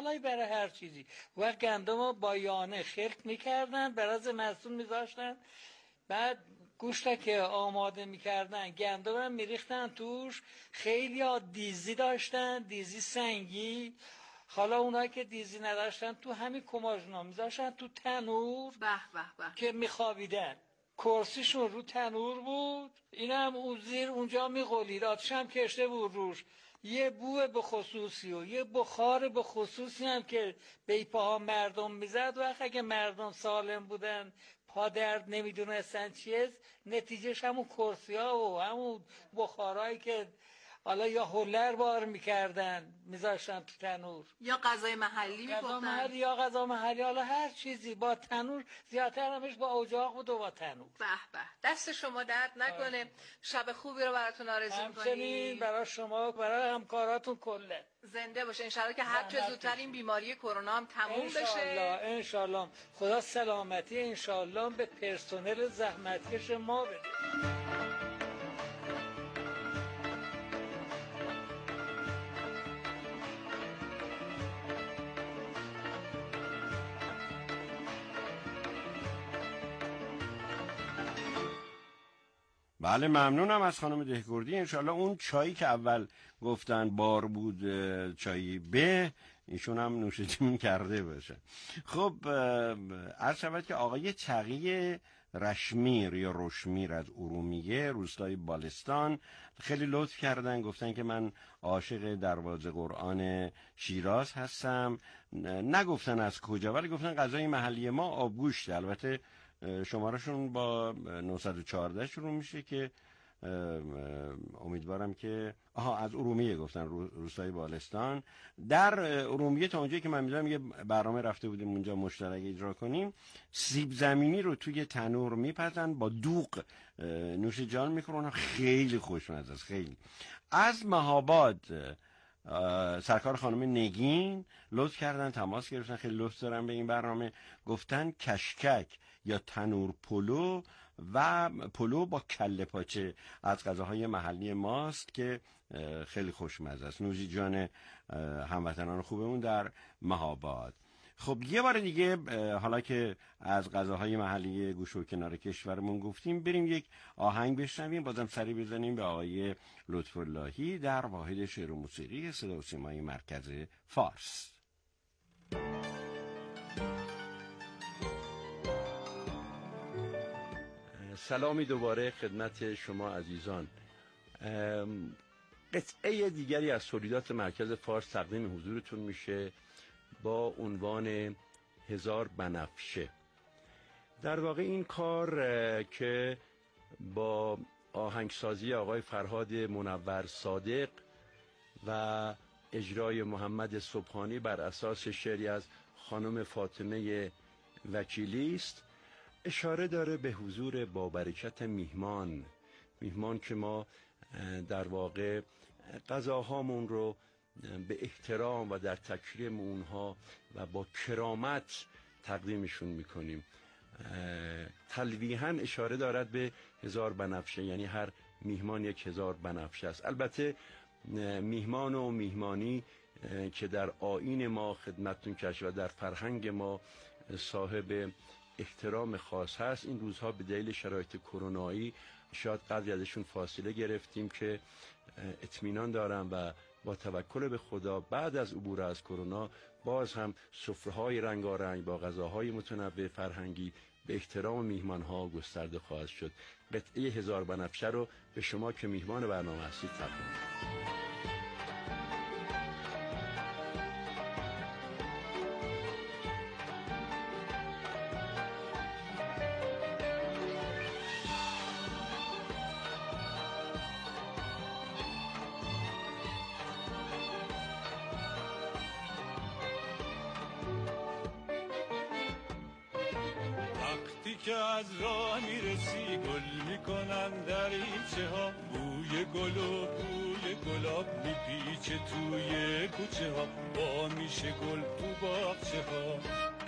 حالا برای هر چیزی. و گندم رو با یانه خلط میکردن، براز مسون میذاشتن، بعد گوشت که آماده میکردن گندم رو میریختن توش. خیلی ها دیزی داشتن، دیزی سنگی. حالا اونایی که دیزی نداشتن تو همین کماژنا میذاشتن تو تنور که میخوابیدن. کرسیشون رو تنور بود، این هم اون زیر اونجا میغلید، آتش هم کشته بود روش. یه بو به خصوصی و یه بخار به خصوصی هم که به پاها مردم میزد. وقت اگه مردم سالم بودن، پا درد نمیدونستن چیه، نتیجهش همون کرسی ها و همون بخارهایی که حالا یا هولر بار میکردن میذاشتن تو تنور، یا غذای محلی میپختن، یا غذا محلی، حالا هر چیزی با تنور. زیادتر همش با اجاق بود و با تنور. به به، دست شما درد نکنه. شب خوبی رو براتون آرزو می‌کنیم. همچنین برای شما، برای همکاراتون کله. زنده باشه. انشالله که هر چه زودتر این بیماری کرونا هم تموم بشه. انشالله. خدا سلامتی انشالله به پرسنل زحمتکش ما بده. بله، ممنونم از خانم دهگردی. انشالله اون چایی که اول گفتن بار بود چایی به، ایشون هم نوش جون کرده باشه. خب عرض شود که آقای تقی رشمیر یا رشمیر از ارومیه روستای بالستان خیلی لطف کردن، گفتن که من عاشق دروازه قرآن شیراز هستم. نگفتن از کجا، ولی گفتن غذای محلی ما آبگوشته. البته شمارشون با 914 شروع میشه که امیدوارم که از ارومیه گفتن، روستای بالستان. در ارومیه تا اونجایی که من میدونم یه برنامه رفته بودیم اونجا مشترک اجرا کنیم، سیب زمینی رو توی تنور میپزن با دوغ نوش جان میکنن، خیلی خوشمزه است. خیلی از مهاباد سرکار خانم نگین لطف کردن، تماس گرفتن، خیلی لطف دارن به این برنامه. گفتن کشکک یا تنور پلو و پلو با کله پاچه از غذاهای محلی ماست که خیلی خوشمزه است. نوزی جان هموطنان خوبمون در مهاباد. خب یه بار دیگه حالا که از غذاهای محلی گوشه و کنار کشورمون گفتیم، بریم یک آهنگ بشنویم، بازم سری بزنیم به آقای لطف‌اللهی در واحد شعر و موسیقی صدا و سیمای مرکز فارس. سلامی دوباره خدمت شما عزیزان. قطعه دیگری از تولیدات مرکز فارس تقدیم حضورتون میشه با عنوان هزار بنفشه. در واقع این کار که با آهنگسازی آقای فرهاد منور صادق و اجرای محمد سبحانی بر اساس شعری از خانم فاطمه وکیلی است، اشاره داره به حضور با برکت میهمان که ما در واقع غذاهامون رو به احترام و در تکریم اونها و با کرامت تقدیمشون میکنیم. تلویحاً اشاره دارد به هزار بنفشه، یعنی هر میهمان یک هزار بنفشه است. البته میهمان و میهمانی که در آیین ما خدمتتون کش و در فرهنگ ما صاحب احترام خاص هست، این روزها به دلیل شرایط کرونایی شاید قدری ازشون فاصله گرفتیم که اطمینان دارم و با توکل به خدا بعد از عبور از کرونا باز هم سفره‌های رنگارنگ با غذاهای متنوع فرهنگی به احترام میهمان‌ها گسترده خواهد شد. قطعه هزار بنفشه رو به شما که میهمان برنامه هستید تقدیم می‌کنم. که از راه میرسی گل میکنن دریچه ها، بوی گل و بوی گلاب میپیچه توی کوچه ها، با میشه گل تو باغچه ها.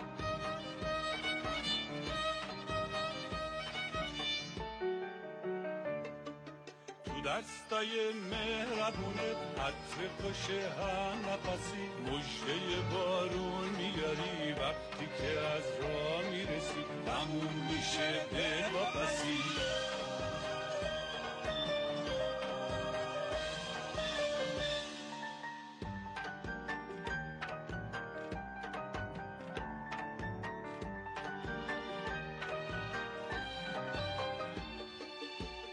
تو دستای مهربونه عطر خوش هم نفسی، مژده بارون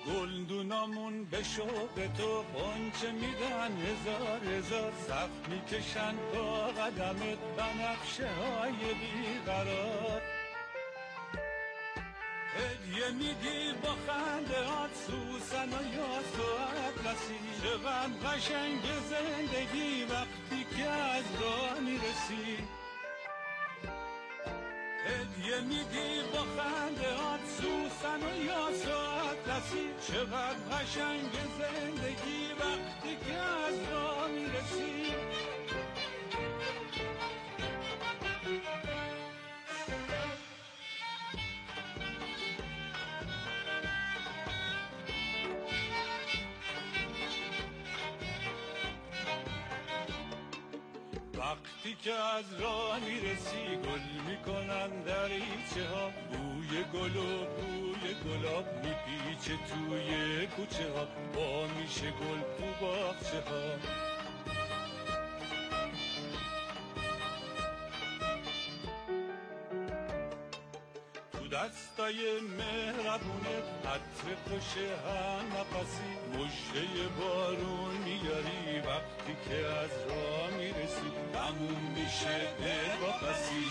گلدونامون به شوق تو غنچه میدن هزار هزار، صف میکشن تا قدمت بنفشه های بیقرار. هدیه میدی با خندهات سوسن و یاس و اطلسی، چقدر قشنگ زندگی وقتی که از راه میرسی. هدیه میدی با خندهات سوسن و یاس و اطلسی، چقدر قشنگ زندگی وقتی که از راه میرسی. وقتی که از راه میرسی گل میکنن دریچه ها، بوی گل و بوی گلاب میپیچه توی کوچه ها، با میشه گل تو باغچه ها. تو دستای مهربونت عطر خوش هم نفسی، مژده بارون میاری وقتی که از راه میرسی، تموم میشه دل با پسی.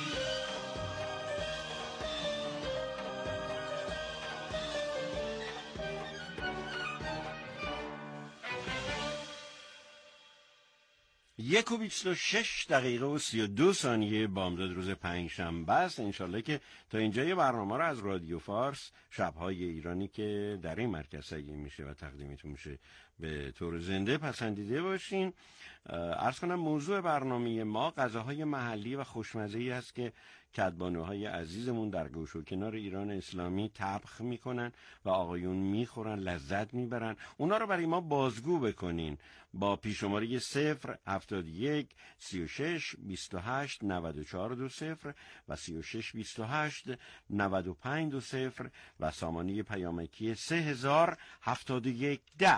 یک و 26 دقیقه و 32 ثانیه بامداد روز پنجشنبه است. انشالله که تا اینجا یه برنامه رو از رادیو فارس شب‌های ایرانی که در این مرکز تهیه میشه و تقدیمتون میشه به طور زنده پسندیده باشین. عرض کنم موضوع برنامه ما غذاهای محلی و خوشمزه‌ای است که کدبانوهای عزیزمون در گوش و کنار ایران اسلامی طبخ میکنن و آقایون میخورن، لذت میبرن. اونا رو برای ما بازگو بکنین با پیش‌شماره 071 36 28 94 20 و 36 28 95 20 و سامانه پیامکی 3071 10.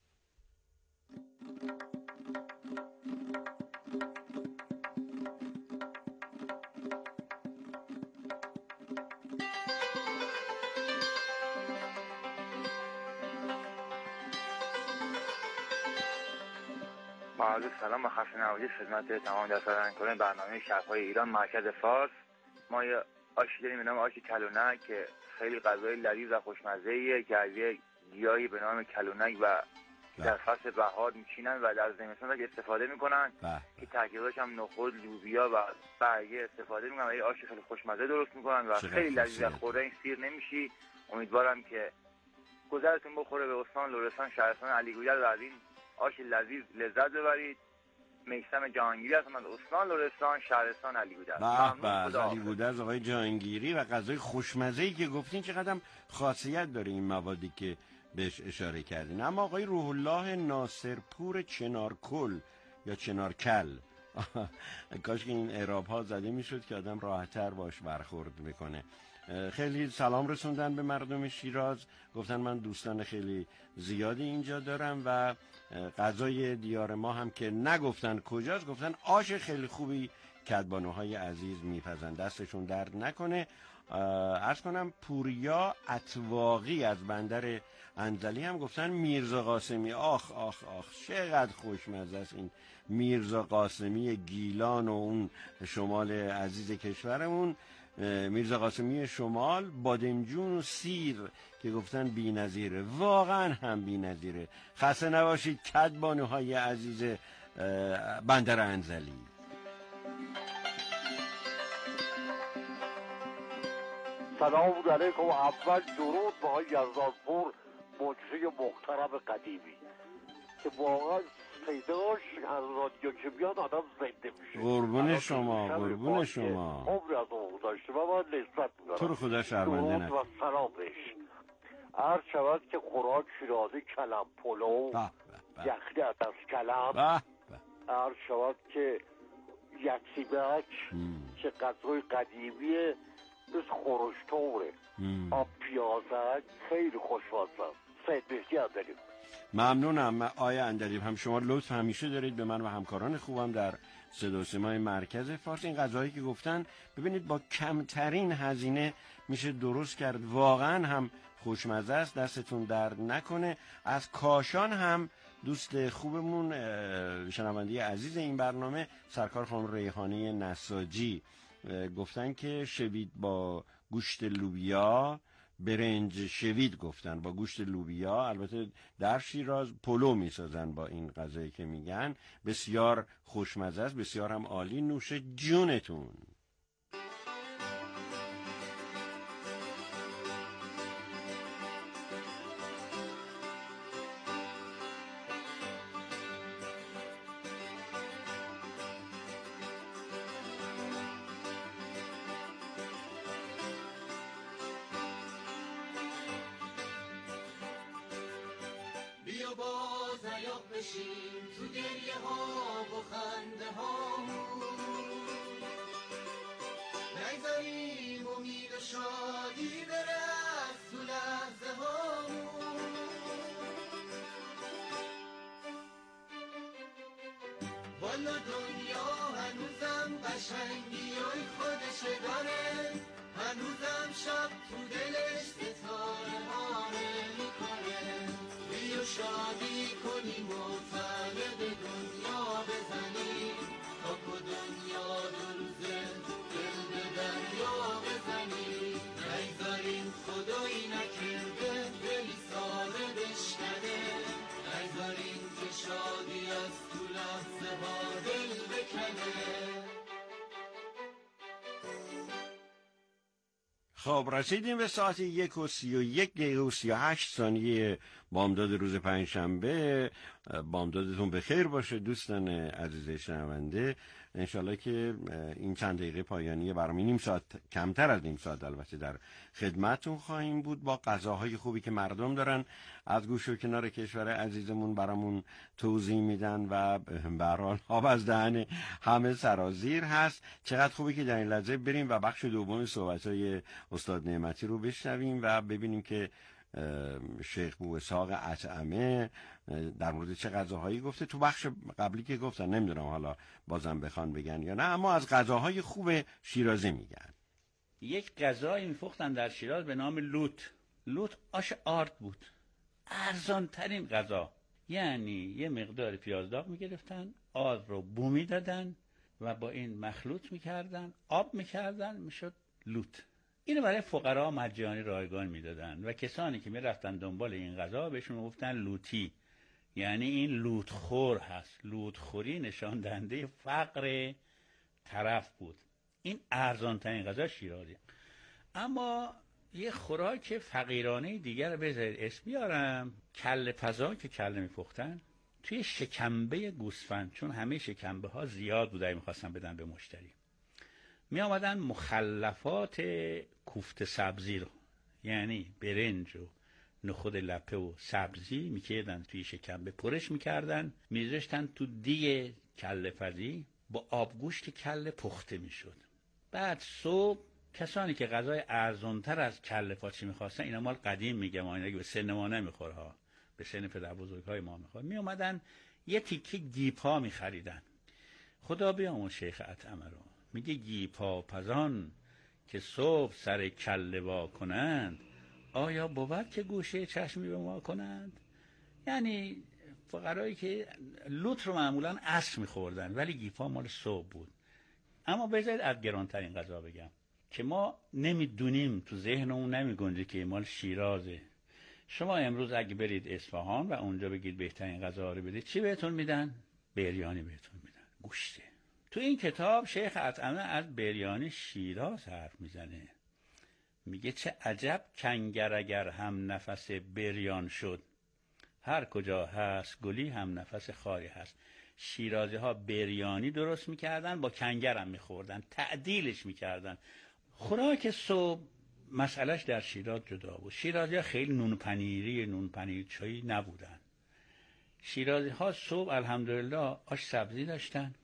عرض سلام و خسته نباشید خدمت تمام دستورالعمل برنامه شب‌های ایران مرکز فارس. ما یه آشی داریم به نام آش کلونک که خیلی غذای لذیذ و خوشمزه‌ایه که از یه گیاهی به نام کلونک و در فصل بهار میچینن و در زمستون استفاده میکنن که ترکیبش هم نخود، لوبیا و برگه استفاده میکنن و یه آش خیلی خوشمزه درست میکنن و خیلی لذیذه. خوردن سیر نمیشی. امیدوارم که گذرتون بخوره به استان لرستان شهرستان علیگودرز و از این آش لذیذ لذت ببرید. میثم جهانگیری هستم از استان لرستان شهرستان علیگودرز. از علیگودرز آقای جهانگیری. و غذای خوشمزه‌ای که گفتین چقدر خاصیت داره این موادی که بهش اشاره کردین. اما آقای روح الله ناصرپور چنارکل یا چنارکل کاش که این اعراب ها زده میشد که آدم راحت‌تر باش برخورد بکنه. خیلی سلام رسوندن به مردم شیراز، گفتن من دوستان خیلی زیادی اینجا دارم و غذای دیار ما هم که نگفتن کجاست، گفتن آش خیلی خوبی کدبانوهای عزیز میپزن، دستشون درد نکنه. عرض کنم پوریا اطواقی از بندر انزلی هم گفتن میرزا قاسمی. آخ آخ آخ چقدر خوشمزه است این میرزا قاسمی گیلان و اون شمال عزیز کشورمون. میرزا قاسمی شمال، بادمجون و سیر که گفتن بی‌نظیره، واقعا هم بی‌نظیره. خسته نباشید کدبانوهای عزیز بندر انزلی. سلام علیکم. اول درود به آقای یزدانپور مجری محترم قدیمی که واقعا پیداش از رادیو که بیاد آدم زنده میشه. قربون شما قربون شما. عمری از اون گذاشته و من لذت میبرم. تو رو خدا شرمنده نکن. و سلام بهش. عرض شود که خوراک شیرازی کلم پلو، یخنی عدس کلم. عرض شود که یکسیبک که غذای قدیمیه مثل خورشتوره، آب پیازک خیلی خوشمزه. سید بهشتی هم داریم. ممنونم آیا اندلیب. هم شما لطف همیشه دارید به من و همکاران خوبم در صدا و سیمای مرکز فارس. این غذاهایی که گفتن ببینید با کمترین هزینه میشه درست کرد، واقعا هم خوشمزه است، دستتون درد نکنه. از کاشان هم دوست خوبمون شنونده عزیز این برنامه سرکار خانم ریحانه نساجی گفتن که شوید با گوشت لوبیا، برنج شوید گفتن با گوشت لوبیا، البته در شیراز پلو میسازن با این غذایی که میگن، بسیار خوشمزه است، بسیار هم عالی. نوش جونتون. بیا باز عیاق بشیم تو گریه ها و خنده هامون، نگذاریم امید و شادی بره از تو لحظه هامون. والا دنیا هنوزم قشنگی های خودشه داره، هنوزم شب تو دلش ستاره هاره میکنه. بیا شادی کنیم و تله به دنیا بزنیم، تا که دنیا دو روزه دل به دریا بزنیم. نگذاریم خدایی نکرده دلی ساده بشکنه، نگذاریم که شادی از تو لحظه ها دل بکنه. خب رسیدیم به ساعت 1:31 بامداد روز پنجشنبه. بامدادتون بخیر باشه دوستان عزیز شنونده. انشالله که این چند دقیقه پایانی برنامه، نیم ساعت کمتر از نیم ساعت البته، در خدمتتون خواهیم بود با غذاهای خوبی که مردم دارن از گوش و کنار کشور عزیزمون برامون توضیح میدن و به هر حال آب از دهن همه سرازیر هست. چقدر خوبی که در این لحظه بریم و بخش دوم صحبت‌های استاد نعمتی رو بشنویم و ببینیم که شیخ بواسحاق اطعمه در مورد چه غذاهایی گفته. تو بخش قبلی که گفتن نمیدونم حالا بازم بخوان بگن یا نه، اما از غذاهای خوب شیرازی میگن. یک غذایی میفختن در شیراز به نام لوت. لوت آش آرد بود، ارزان ترین غذا. یعنی یه مقدار پیاز داغ میگرفتن، آرد رو بو میدادن و با این مخلوط میکردن، آب میکردن، میشد لوت. اینو برای فقرا مجانی رایگان میدادن و کسانی که میرفتن دنبال این غذا بهشون میگفتن لوتی، یعنی این لوتخور هست. لوتخوری نشان دهنده فقر طرف بود. این ارزان ترین غذا شیرازی. اما یه خوراک فقیرانه دیگر رو بذارید اسم بیارم، کله پزا که کله میپختن توی شکمبه گوسفند، چون همه شکمبه ها زیاد بوده میخواستن بدن به مشتری، می آمدن مخلفات کوفته سبزی رو، یعنی برنج و نخود لپه و سبزی میکردن توی شکمبه، پرش میکردن، میذاشتن تو دیگ کله پزی، با آبگوشت کله پخته میشد. بعد صبح کسانی که غذای ارزانتر از کله پاچه میخواستن، اینا مال قدیم میگم، اینا که به سن ما نمیخوره ها، به سن پدر بزرگای ما میخوره، می اومدن یه تیکه گیپا میخریدن. خدا بیامرز شیخ اطعمه رو، میگه گیپا پزان که صبح سر کله وا کنند، آیا بود که گوشه چشمی به ما کنند؟ یعنی فقرایی که لوت رو معمولا عصر میخوردن ولی گیپا مال صبح بود. اما بذارید از گرانترین غذا بگم که ما نمیدونیم، تو ذهنمون نمیگنجه که مال شیرازه. شما امروز اگه برید اصفهان و اونجا بگید بهترین غذا رو بدید، چی بهتون میدن؟ بریانی بهتون میدن، گوشته. تو این کتاب شیخ اطعمه از بریانی شیراز حرف میزنه، میگه چه عجب کنگر اگر هم نفس بریان شد، هر کجا هست گلی هم نفس خاری هست. شیرازی ها بریانی درست میکردن، با کنگر هم میخوردن، تعدیلش میکردن. خوراک صبح مسئلهش در شیراز جدا بود. شیرازی ها خیلی نون پنیر چایی نبودن. شیرازی ها صبح الحمدلله آش سبزی داشتن،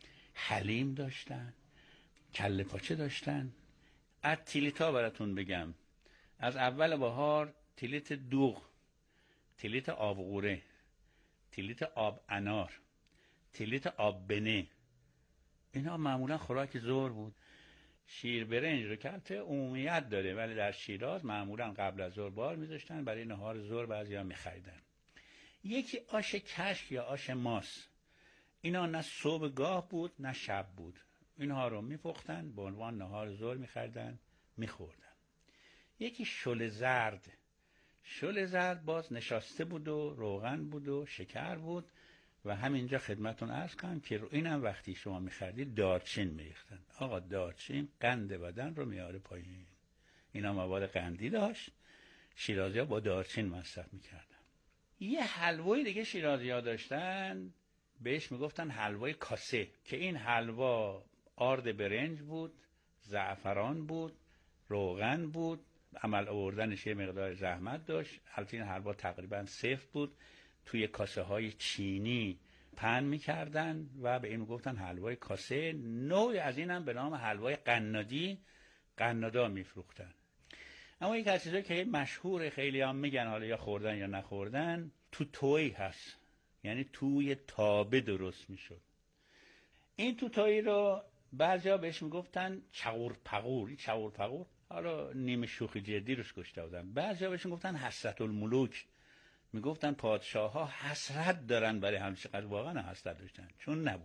حلیم داشتن، کله پاچه داشتن. از تیلیتا براتون بگم، از اول بهار تیلیت دوغ، تیلیت آبغوره، تیلیت آب انار، تیلیت آب بنه، اینا معمولا خوراک ظهر بود. شیر برنج رو که البته عمومیت داره ولی در شیراز معمولا قبل از ظهر بار میذاشتن، برای نهار ظهر بعضیا میخریدن. یکی آش کشک یا آش ماس، اینا نه صبحگاه بود نه شب بود، اینها رو میپختن به عنوان نهار ظهر میخریدن میخوردن. یکی شل زرد، شل زرد باز نشاسته بود و روغن بود و شکر بود و همینجا خدمتون عرض کنم که اینم وقتی شما میخردید دارچین میریختن. آقا دارچین قند بدن رو میاره پایین، اینا مواد قندی داشت، شیرازی‌ها با دارچین مصرف میکردن. یه حلوای دیگه شیرازی‌ها داشتن بهش میگفتن حلوای کاسه، که این حلوا آرد برنج بود، زعفران بود، روغن بود، عمل آوردنش یه مقدار زحمت داشت. البته این حلوا تقریبا سفت بود، توی کاسه های چینی پهن میکردن و به این میگفتن حلوای کاسه. نوعی از این هم به نام حلوای قنادی، قنادا میفروختن. اما یک از چیزایی که مشهور خیلی هم میگن حالا یا خوردن یا نخوردن، توتوی هست، یعنی توی تابه درست میشد. این توتوی رو بعضیا بهش میگفتن چغور پغور، چغور پغور حالا نیمه شوخی جدی روش گشته بودن. بعضیا بهش میگفتن حسرت الملوک، میگفتن پادشاه ها حسرت دارن برای همچه قدر، واقعا حسرت داشتن چون نبود.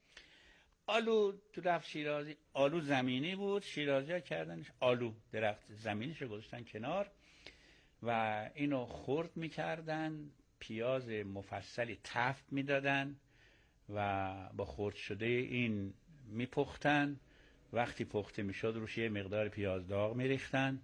آلو تو رفت شیرازی، آلو زمینی بود، شیرازی ها کردنش آلو درخت زمینیش رو گذاشتن کنار و اینو خرد میکردن، پیاز مفصلی تفت میدادن و با خرد شده این میپختن. وقتی پخته میشد روش یه مقدار پیاز داغ میریختن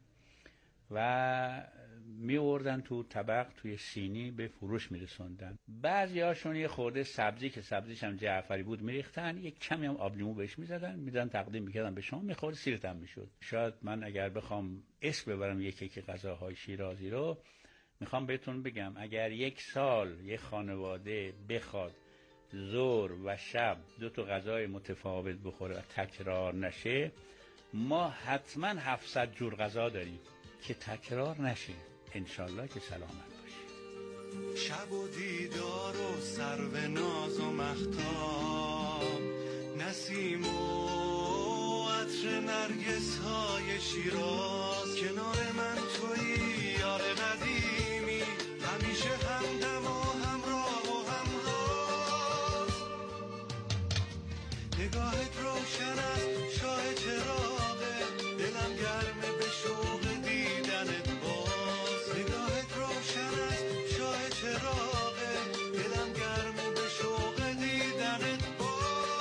و میوردن تو طبق، توی سینی به فروش میرسوندن. بعضی هاشون یه خورده سبزی که سبزیش هم جعفری بود میریختن، یک کمی هم آب لیمو بهش میزدن، میدن تقدیم میکردن به شما، میخورد سیرت هم میشد. شاید من اگر بخوام اسم ببرم یکی غذاهای شیرازی رو، میخوام بهتون بگم اگر یک سال یک خانواده بخواد ظهر و شب 2 تا غذای متفاوت بخوره و تکرار نشه، ما حتما 700 جور غذا داریم که تکرار نشه. انشالله که سلامت باشی. شب و دیدار و سرو ناز و مختاب، نسیم و عطر نرگس های شیراز، کنار من تویی یار قدیمی، همیشه همدم و همراه و همراز. نگاهت روشن است شاه چراغه، دلم گرمه به شوق دیدنت باز. نگاهت روشن است شاه چراغه، دلم گرمه به شوق دیدنت باز.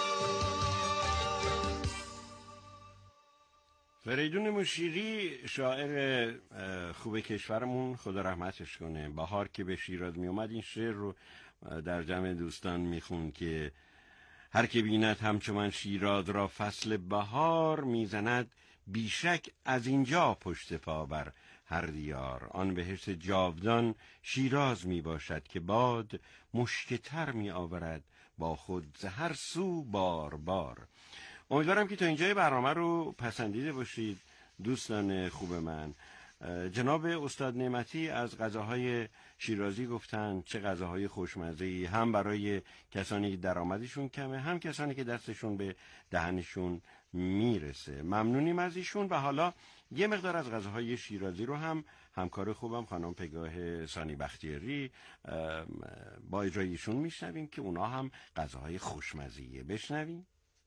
فریدون مشیری شاعر خوب کشورمون، خدا رحمتش کنه، بهار که به شیراز می اومد این شعر رو در جمع دوستان میخون که هر که بیند همچو من شیراز را فصل بهار، میزند بیشک از اینجا پشت پا بر هر دیار. آن بهشت جاودان شیراز می باشد که باد مشکتر می آورد با خود ز هر سو بار بار. امیدوارم که تا اینجای برنامه رو پسندیده باشید دوستان خوب من. جناب استاد نعمتی از غذاهای شیرازی گفتن، چه غذاهای خوشمزه‌ای، هم برای کسانی که درآمدشون کمه، هم کسانی که دستشون به دهنشون میرسه. ممنونیم از ایشون. و حالا یه مقدار از غذاهای شیرازی رو هم همکار خوبم خانم پگاه سانی بختیاری با اجرای ایشون میشنویم که اونا هم غذاهای خوشمزه‌ای. بشنویم.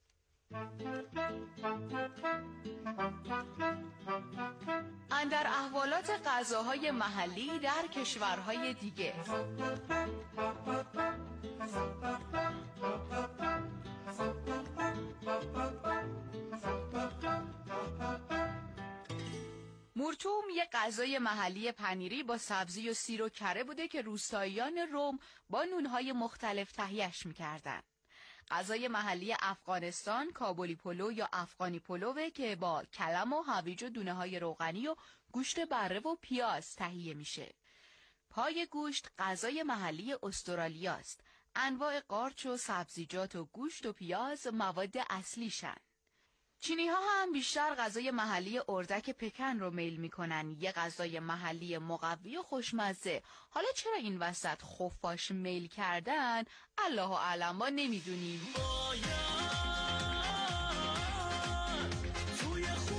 اندر احوالات غذاهای محلی در کشورهای دیگه. مورچوم یه غذای محلی پنیری با سبزی و سیر و کره بوده که روستاییان روم با نونهای مختلف تهیه‌اش می‌کردن. غذای محلی افغانستان کابلی پلو یا افغانی پلوه که با کلم و هویج و دونه‌های روغنی و گوشت بره و پیاز تهیه میشه. پای گوشت غذای محلی استرالیاست. انواع قارچ و سبزیجات و گوشت و پیاز مواد اصلیشن. چینی‌ها هم بیشتر غذای محلی اردک پکن رو میل میکنن، یه غذای محلی مقوی و خوشمزه. حالا چرا این وسط خفاش میل کردن؟ الله اعلم، ما نمیدونیم.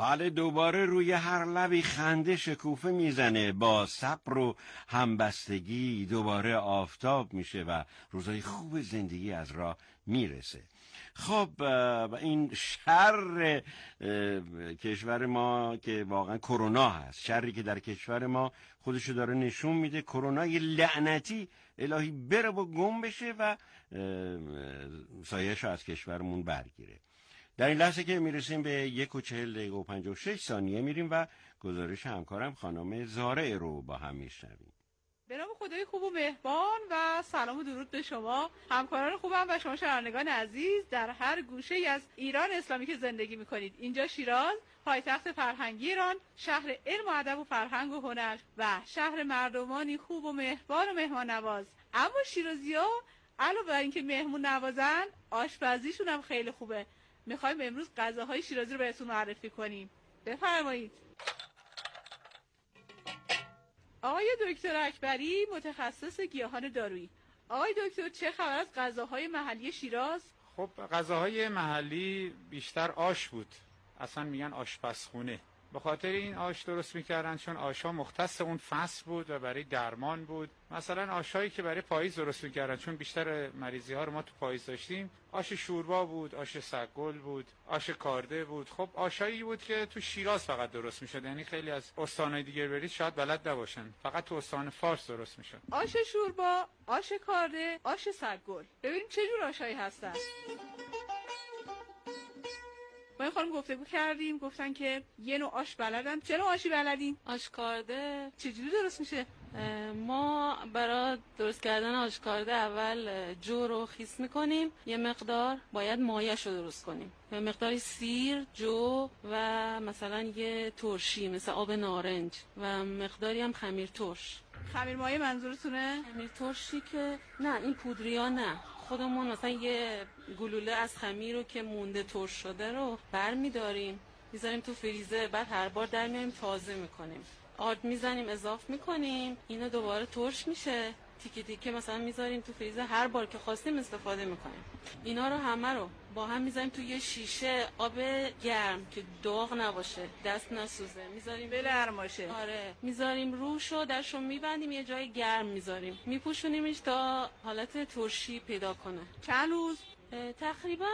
بله، دوباره روی هر لبی خنده شکوفه میزنه. با صبر و همبستگی دوباره آفتاب میشه و روزای خوب زندگی از راه میرسه. خب این شر کشور ما که واقعا کرونا هست، شری که در کشور ما خودشو داره نشون میده. کرونا یه لعنتی الهی بره و گم بشه و سایه‌شو از کشورمون برگیره. در این لحظه که میرسیم به 1:40:56 میریم و گزارش همکارم خانم زارع رو با هم میشنویم. به نام خدای خوب و مهربان و سلام و درود به شما همکاران خوبم و شما شنوندگان عزیز در هر گوشه از ایران اسلامی که زندگی میکنید. اینجا شیراز، پایتخت فرهنگی ایران، شهر علم و ادب و فرهنگ و هنر و شهر مردمانی خوب و مهربان و مهمان نواز. اما شیرازی‌ها علاوه بر اینکه مهمون نوازن، آشپزیشون هم خیلی خوبه. میخوایم امروز غذاهای شیرازی رو بهتون معرفی کنیم. بفرمایید. آقای دکتر اکبری، متخصص گیاهان دارویی. آقای دکتر، چه خبر از غذاهای محلی شیراز؟ خب غذاهای محلی بیشتر آش بود، اصلا میگن آشپزخونه. به خاطر این آش درست میکردن چون آشها مختص اون فصل بود و برای درمان بود. مثلا آشهایی که برای پاییز درست میکردن چون بیشتر مریضی ها رو ما تو پاییز داشتیم، آش شوربا بود، آش سگگل بود، آش کارده بود. خب آشایی بود که تو شیراز فقط درست میشد، یعنی خیلی از استانهای دیگه برید شاید بلد نباشن، فقط تو استان فارس درست میشد. آش شوربا، آش کارده، آش سگگل. ببینیم چه جور آشایی هستن. با این خانم گفتگو کردیم، گفتن که یه نوع آش بلدن. چه نوع آشی بلدین؟ آش کارده. چجوری درست میشه؟ ما برای درست کردن آش کارده اول جو رو خیس میکنیم، یه مقدار باید مایش رو درست کنیم، یه مقداری سیر، جو و مثلا یه ترشی مثل آب نارنج و مقداری هم خمیر ترش. خمیر مایه منظورتونه؟ خمیر ترشی که نه، این پودریا نه، خودمون مثلا یه گلوله از خمیر رو که مونده ترش شده رو برمیداریم میذاریم تو فریزر، بعد هر بار در میاریم تازه میکنیم، آرد میزنیم اضاف میکنیم، اینو دوباره ترش میشه، تیکه تیکه مثلا میذاریم تو فریزر، هر بار که خواستیم استفاده میکنیم. اینا رو همه رو با هم میذاریم تو یه شیشه آب گرم که داغ نباشه، دست نسوزه، میذاریم بلرم باشه. آره، میذاریم روشو درشو میبندیم، یه جای گرم میذاریم، میپوشونیمش تا حالت ترشی پیدا کنه. چند روز؟ تقریبا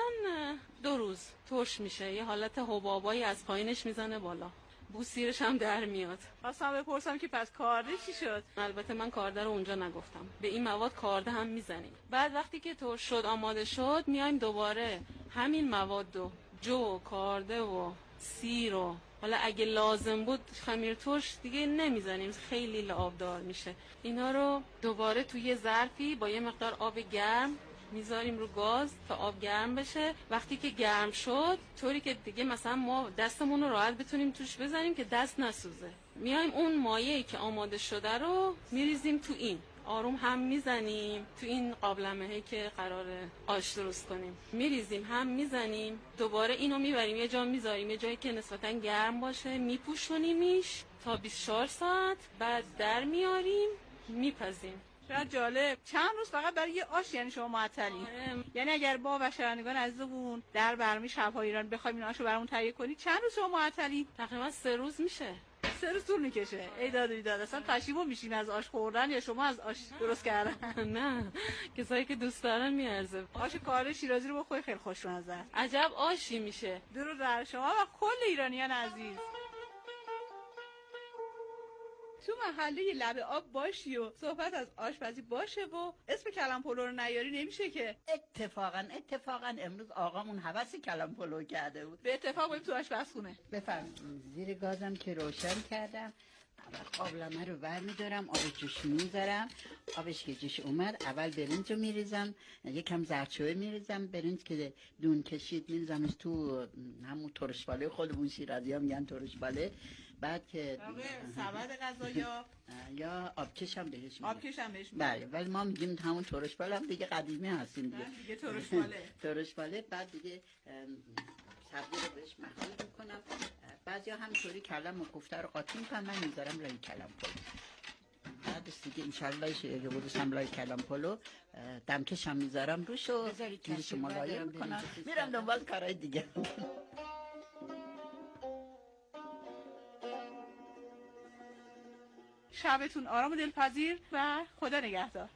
2 روز ترش میشه، یه حالت حبابایی از پایینش میزنه بالا، بوسیرش هم در میاد. خواستم بپرسم که پس کارده چی شد؟ البته من کارده رو اونجا نگفتم. به این مواد کارده هم میزنیم. بعد وقتی که ترش شد، آماده شد، میایم دوباره همین مواد رو، جو، کارده و سیر و حالا اگه لازم بود خمیر ترش دیگه نمیزنیم، خیلی لعابدار میشه. اینا رو دوباره توی ظرفی با یه مقدار آب گرم میذاریم رو گاز تا آب گرم بشه. وقتی که گرم شد، طوری که دیگه مثلا ما دستمون رو راحت بتونیم توش بزنیم که دست نسوزه، میایم اون مایعی که آماده شده رو میریزیم تو این، آروم هم میزنیم تو این قابلمه‌ای که قراره آش درست کنیم، میریزیم هم میزنیم، دوباره اینو میبریم یه جا میذاریم، یه جایی که نسبتا گرم باشه، میپوشونیمش تا 24 ساعت، بعد در میاریم میپزیم. شاید جالب. چند روز فقط برای یه آش یعنی شما معطلین؟ یعنی اگر با و شنوندگان عزیزمون در برنامه شب‌های ایران بخوایم این آشو برامون تهیه کنید، چند روز شما معطلین؟ تقریبا 3 روز میشه. 3 روز طول میکشه. ای داد بیداد، اصلا پشیمون میشین از آش خوردن یا شما از آش درست کردن؟ نه، کسایی که دوست دارن میارزه. آش کارده شیرازی رو بخوری خیلی خوشمزه. عجب آشی میشه. درود بر شما و کل ایرانیان عزیز. تو محله لب آب باشی و صحبت از آشپزی باشه و اسم کلم پلو رو نیاری نمیشه که. اتفاقا امروز آقامون هوس کلم پلو کرده بود. به اتفاق بریم تو آشپزخونه. بفرمایید. زیر گازم که روشن کردم، قابلمه رو برمیدارم، آب جوش میذارم، آبش که جوش اومد اول برنج رو میریزم، یکم زردچوبه میریزم، برنج که دون کشید میریزمش تو همون ترشباله، خودمون شیرازی‌ها میگن ترشباله، بعد که سبد غذا یا آبکش هم بهش میگن. آبکش هم بهش بله، ولی ما میگیم همون ترشباله، هم دیگه قدیمی هستیم دیگه ترشباله. ترشباله. بعد دیگه سبزی رو بهش مخلوط میکنم. بعضیا همینطوری کلم و کوفته رو قاطی میکنم، من میذارم لای کلم پلو. بعدش دیگه انشالله اگه بودستم لای کلم پلو، دمکش هم میذارم روش و دیگه شما لایه میکنم، میرم دنبال کارهای دیگه. شبتون آرام و دلپذیر و خدا نگهدار.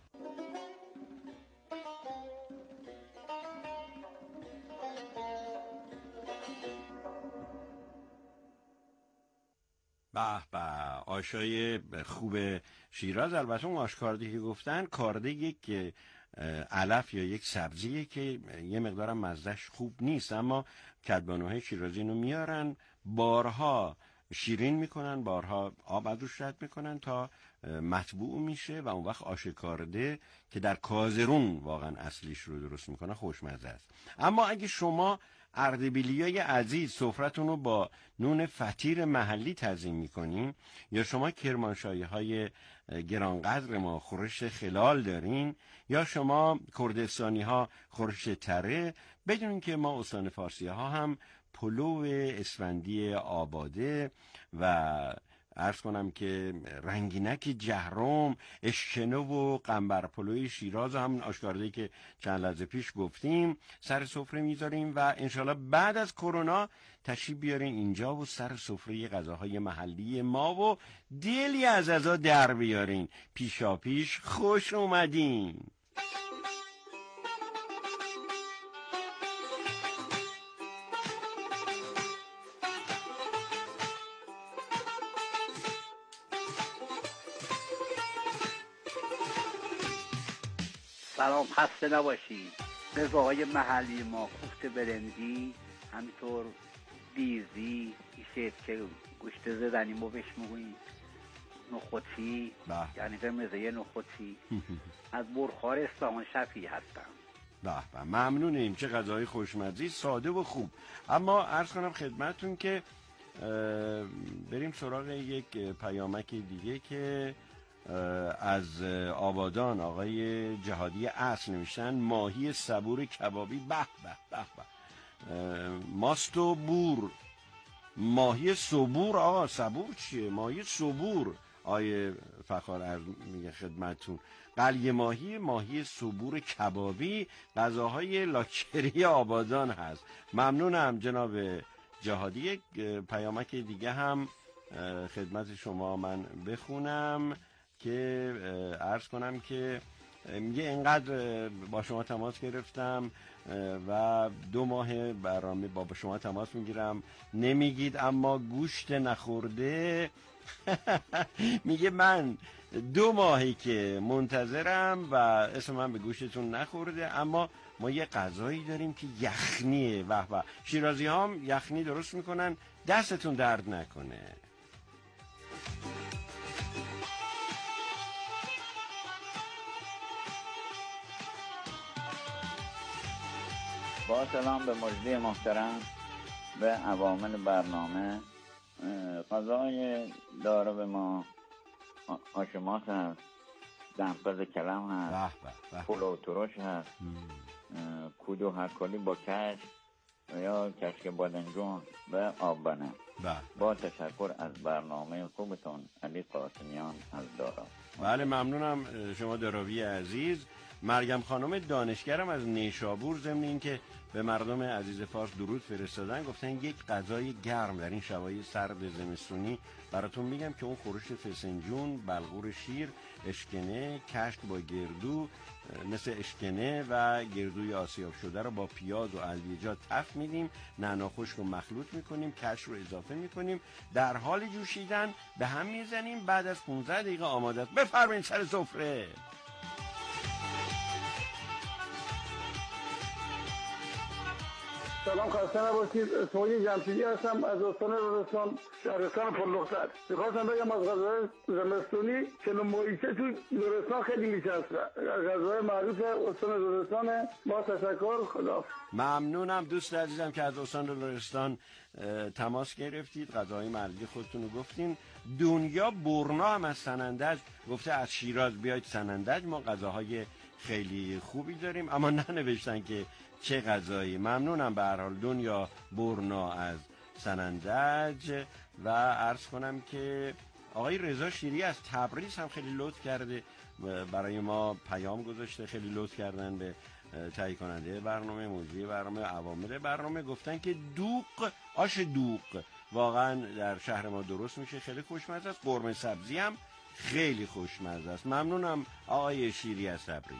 به به، آشای خوب شیراز. البته اون آشکارده که گفتن کارده یک علف یا یک سبزیه که یه مقدارم مزدش خوب نیست، اما کدبانوهای شیرازی اینو میارن، بارها شیرین میکنن، بارها آب از روش رد میکنن تا مطبوع میشه و اون وقت آش کارده که در کازرون واقعا اصلیش رو درست میکنه خوشمزه است. اما اگه شما اردبیلیای عزیز سفرتون رو با نون فطیر محلی تزیین میکنین، یا شما کرمانشاهی های گرانقدر ما خورش خلال دارین، یا شما کردستانی ها خورش تره، بدونین که ما استان فارسی ها هم پلو اسفندی آباده و عرض کنم که رنگینک جهرم، اشکنه و قنبر پلوی شیراز، همون آشکارده‌ای که چند لحظه پیش گفتیم سر سفره میذاریم و انشالله بعد از کرونا تشریف بیارین اینجا و سر سفره غذاهای محلی ما و دلی از ازا در بیارین. پیشا پیش خوش اومدین. سلام، خسته نباشید. غذاهای محلی ما کوفته برنجی، همینطور دیزی، ایشه که گوشت زدنی ما بهش میگوییم، نخودی، یعنی قرمزه نخودی. از برخار اصفهان شفیع هستم. به ممنونیم، چه غذای خوشمزه، ساده و خوب. اما عرض کنم خدمتون که بریم سراغ یک پیامک دیگه که از آبادان آقای جهادی اصل نوشتن ماهی صبور کبابی. به به به به، ماست و بور، ماهی صبور. آقا صبور چیه؟ ماهی صبور. آیه فخار میگه خدمتون قلیه ماهی، ماهی صبور کبابی، غذاهای لاکچری آبادان هست. ممنونم جناب جهادی. یک پیامک دیگه هم خدمت شما من بخونم که عرض کنم که میگه اینقدر با شما تماس گرفتم و 2 ماه برنامه با شما تماس میگیرم، نمیگید اما گوشت نخورده. میگه من 2 ماهی که منتظرم و اسم من به گوشتون نخورده، اما ما یه غذایی داریم که یخنیه. و شیرازی هم یخنی درست میکنن، دستتون درد نکنه. با سلام به مجری محترم، به عوامل برنامه. غذای داره به ما آش ماست هست، دمپز کلم هست، پلو ترش هست، کودو هرکالی با کشک یا کشک بادنجون و آب بنه. با تشکر از برنامه خوبتون، علی قاسمیان از دارا. بله ممنونم شما دراوی عزیز. مریم خانم دانشگرم از نیشابور ضمن این که به مردم عزیز فارس درود فرستادن گفتن یک غذای گرم در این شبای سرد زمستونی براتون میگم که اون خورش فسنجون، بلغور شیر، اشکنه، کشک با گردو مثل اشکنه و گردوی آسیاب شده رو با پیاز و الویجات تفت میدیم، نعنا خشک رو مخلوط میکنیم، کش رو اضافه میکنیم، در حال جوشیدن به هم میزنیم. بعد از 15 دقیقه آماده است. بفرمایید سر سفره. سلام، خسته نباشید. اسماعیل جمشیدی هستم از استان لرستان، شهرستان پرلختر. می‌خواستم بگم از غذای زمستونی چلو ماهیچه تو لرستان خیلی میچسبه. غذای معروف استان لرستان. با تشکر، خدا. ممنونم دوست عزیزم که از استان لرستان تماس گرفتید، غذای محلی خودتون رو گفتین. دنیا برنا هم از سنندج گفته از شیراز بیاید سنندج، ما غذاهای خیلی خوبی داریم، اما ننوشتن که چه غذایی. ممنونم به هر حال دنیا برنا از سنندج. و عرض کنم که آقای رضا شیری از تبریز هم خیلی لطف کرده، برای ما پیام گذاشته، خیلی لطف کردن به تهیه کننده برنامه، مجری برنامه، عوامل برنامه. گفتن که دوغ، آش دوغ واقعا در شهر ما درست میشه، خیلی خوشمزه است. قرمه سبزی هم خیلی خوشمزه است. ممنونم آقای شیری از تبریز.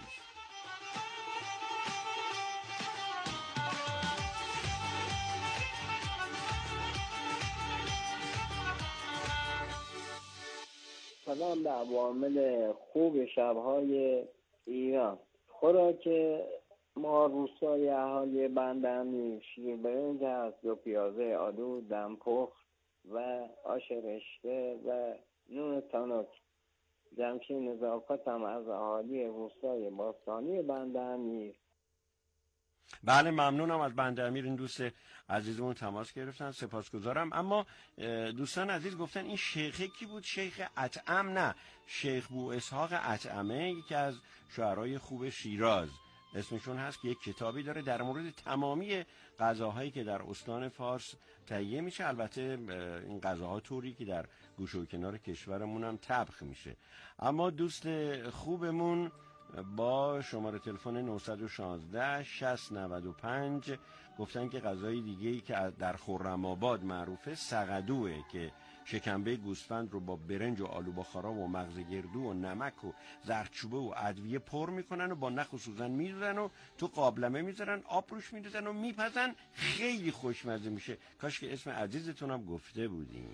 سلام به عوامل خوب شبهای ایران. خوراک ما روستای اهالی بندرمی شیر برنج هست، دو پیازه آلو، دمپخت و آش رشته و نون تانک. جمشید نظافت هم از اهالی روستای باستانی بندرمی. بله ممنونم از بندرمیر، این دوست عزیزمون تماس گرفتن، سپاسگزارم. اما دوستان عزیز گفتن این شیخه کی بود؟ شیخ اطعم؟ نه، شیخ بو اسحاق اطعمه، یکی از شاعرای خوب شیراز اسمشون هست، که یک کتابی داره در مورد تمامی غذاهایی که در استان فارس تهیه میشه. البته این غذاها طوری که در گوشه و کنار کشورمون هم طبخ میشه. اما دوست خوبمون با شماره تلفن 916 6095 گفتن که غذای دیگه‌ای که در خرم‌آباد معروفه سقدوه، که شکمبه گوسفند رو با برنج و آلو بخارا و مغز گردو و نمک و زردچوبه و ادویه پر میکنن و با نخ و سوزن میدوزن و تو قابلمه میذارن، آب روش میدوزن و میپزن. خیلی خوشمزه میشه. کاش که اسم عزیزتون هم گفته بودیم.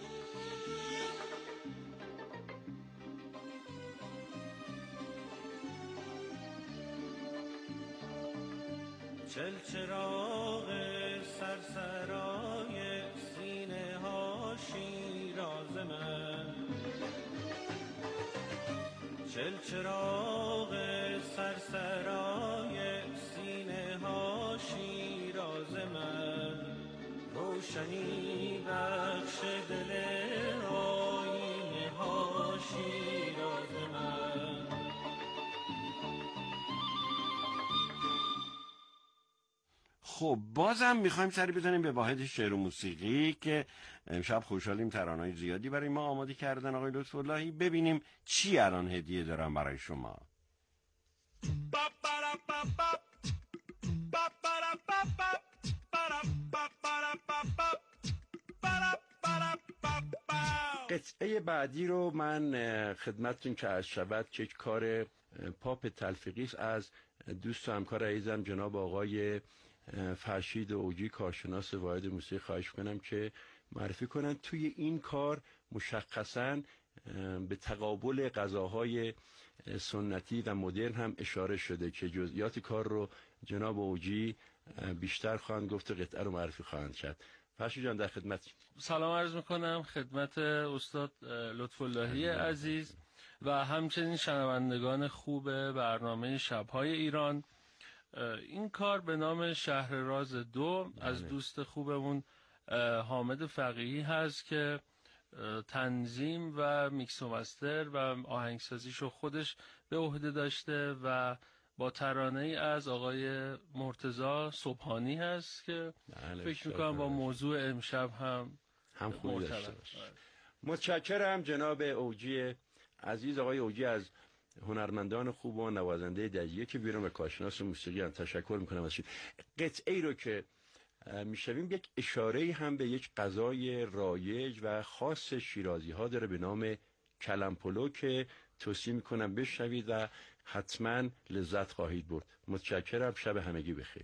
چلچراغ سرسرای سینه ها شیراز من، چلچراغ سرسرای سینه ها شیراز من، روشنی بخش دل آینه ها شیراز من. خب بازم میخوایم سری بزنیم به واحد شعر و موسیقی که امشب خوشحالیم ترانه‌های زیادی برای ما آماده کردن آقای لطف‌اللهی. ببینیم چی الان هدیه دارم برای شما. قطعه بعدی رو من خدمتتون که عرض شود که یک کار پاپ تلفیقی است از دوست و همکار عزیزم جناب آقای فرشید اوجی، کارشناس واحد موسیقی، خواهش کنم که معرفی کنن. توی این کار مشخصاً به تقابل غذاهای سنتی و مدرن هم اشاره شده که جزئیات کار رو جناب اوجی بیشتر خواهند گفت و قطعه رو معرفی خواهند کرد. فرشید جان در خدمت. سلام عرض میکنم خدمت استاد لطف‌اللهی عزیز و همچنین شنوندگان خوب برنامه شب‌های ایران. این کار به نام شهر راز 2 از دوست خوبمون حامد فقیهی هست که تنظیم و میکس و مستر و آهنگسازیشو خودش به عهده داشته و با ترانه ای از آقای مرتضی صبحانی هست که فکر میکنم با موضوع امشب هم خوب داشته باشه. متشکرم جناب اوجی عزیز. آقای اوجی از هنرمندان خوب و نوازنده درجه که بیرون و کارشناس موسیقی هم تشکر میکنم ازشون. قطعه ای رو که میشویم یک اشاره هم به یک غذای رایج و خاص شیرازی ها داره به نام کلم پلو که توصیه میکنم بشنوید و حتما لذت خواهید برد. متشکرم. شب همگی بخیر.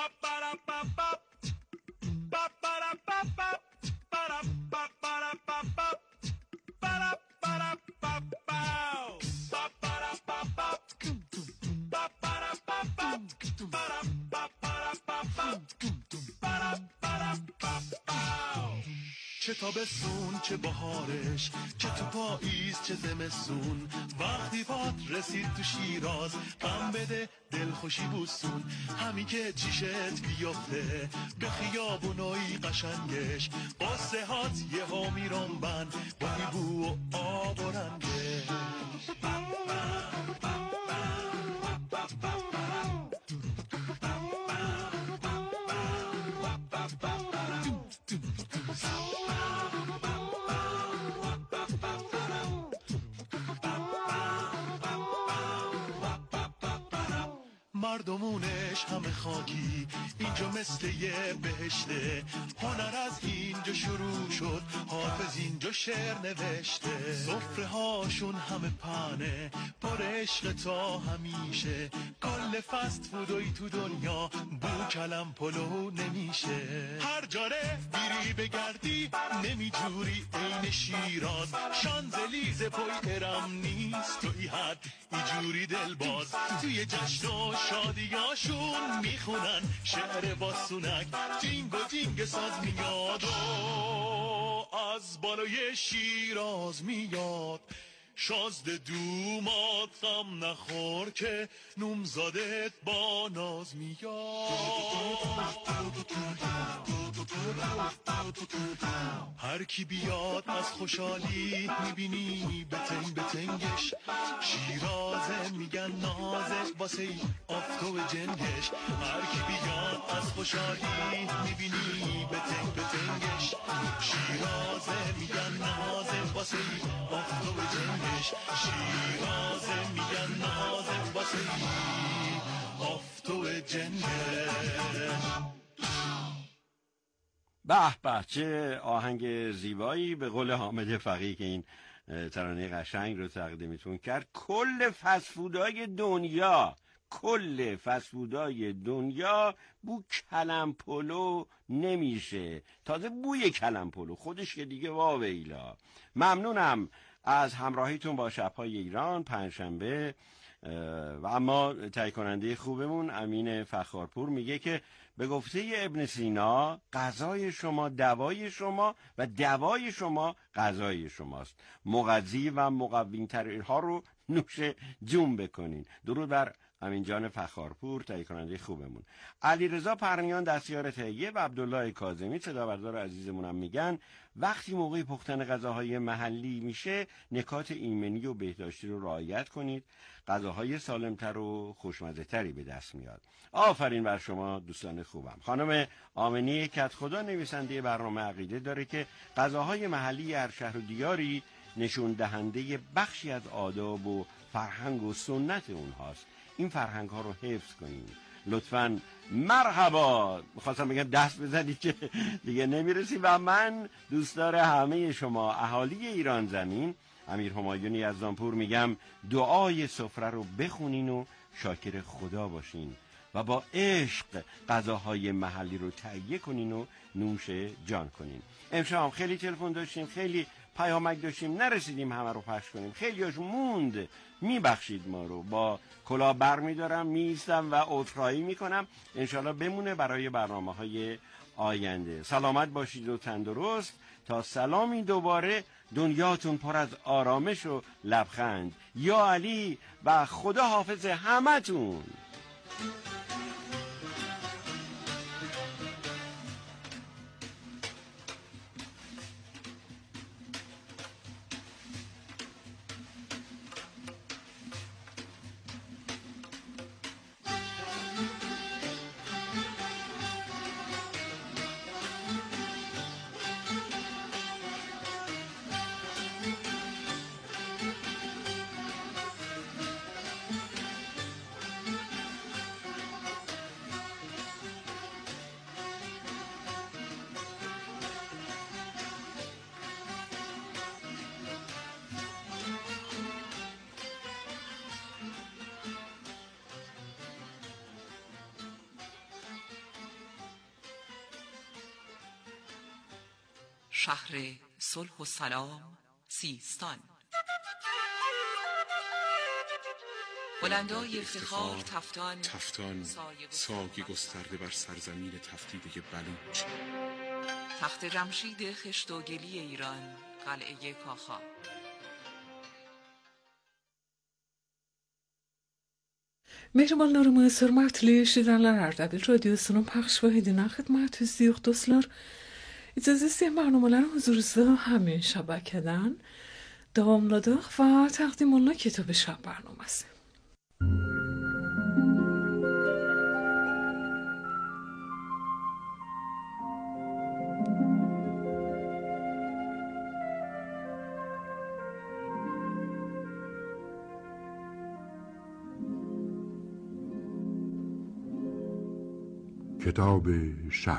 چه تابستون چه بهارش، چه تو پاییز چه زمستون، وقتی پات رسید تو شیراز غم بده دل خوشی بوسون. همین که چیشت بیفته به خیابونای قشنگش، قصه هات یه ها میرنبن با بو و آب و رنگش. مردمونش همه خاکی، اینجا مثل یه بهشته. هنر از اینجا شروع شد، حافظ اینجا شعر نوشته. سفره هاشون همه پنه، پر عشق تا همیشه. کل فست فودوی تو دنیا بو کلم پلو نمیشه. هر جاره بیری بگردی نمیجوری عین شیراز. شانزلیز پای ارم نیست توی حد ایجوری دلباز. توی جشن و شادیاشون میخونن شعر باسونک. جینگ و جینگ ساز میاد و از بالای شیراز میاد. شازده دومات غم نخور که نومزادت با ناز میاد. هر کی بیاد از خوشحالی میبینی بتنگ بتنگش. شیرازه میگن نازش واسه ای آفتو جنگش. هر کی بیاد از خوشحالی میبینی بتنگ بتنگش. شیرازه میگن نازش واسه ای آفتو جنگش. شیرازه میگن نازش واسه ای آفتو جنگش. به به، چه آهنگ زیبایی. به قول حامد فقیه که این ترانه قشنگ رو تقدیمتون کرد. کل فسفودهای دنیا، کل فسفودهای دنیا بو کلم پلو نمیشه. تازه بوی کلم پلو خودش که دیگه واویلا. ممنونم از همراهیتون با شب‌های ایران پنجشنبه. و اما تهیه کننده خوبمون امین فخارپور میگه که به گفته ابن سینا غذای شما دوای شما و دوای شما غذای شماست. مغذی و مقوین ترها رو نوش جون بکنین. درود بر امین جان فخارپور تهیه کننده خوبمون. علیرضا پرنیان دستیار تهیه و عبدالله کاظمی صدابردار عزیزمونم میگن وقتی موقع پختن غذاهای محلی میشه نکات ایمنی و بهداشتی رو رعایت کنید. غذاهای سالمتر و خوشمزه‌تری به دست میاد. آفرین بر شما دوستان خوبم. خانم آمنی کدخدا نویسنده برنامه عقیده داره که غذاهای محلی هر شهر و دیاری نشون دهنده بخشی از آداب و فرهنگ و سنت اونهاست. این فرهنگ ها رو حفظ کنیم لطفاً. مرحبا. میخواستم بگم دست بزنید که دیگه نمیرسی. و من دوستدار همه شما اهالی ایران زمین امیر همایونی از زانپور میگم دعای سفره رو بخونین و شاکر خدا باشین و با عشق غذاهای محلی رو تهیه کنین و نوش جان کنین. امشب خیلی تلفن داشتیم، خیلی پیامک داشتیم، نرسیدیم همه رو پخش کنیم. خیلیاش موند، میبخشید ما رو. با کلاه بر میدارم میستم و عذرخواهی میکنم. انشالله بمونه برای برنامه‌های آینده. سلامت باشید و تندرست تا سلامی دوباره. دنیاتون پر از آرامش و لبخند. یا علی و خدا حافظ همتون. شهر صلح و سلام سیستان. بلندای افتخار تفتان، ساگی گسترده بر سرزمین تفتیده بلوچ. تخت جمشید خشت و گلی ایران، قلعه کاخا. Mehribanlarımız, hörmətli eşidənlər, Ərdəbil radiosunun pəxş vahidinə xidmət edirik dostlar. İcazə istəyəm برنامه‌ların huzurunuzda həmin şəbəkədən davamladıq və təqdim olunan Kitab Şab برنامه‌si. کتاب شب.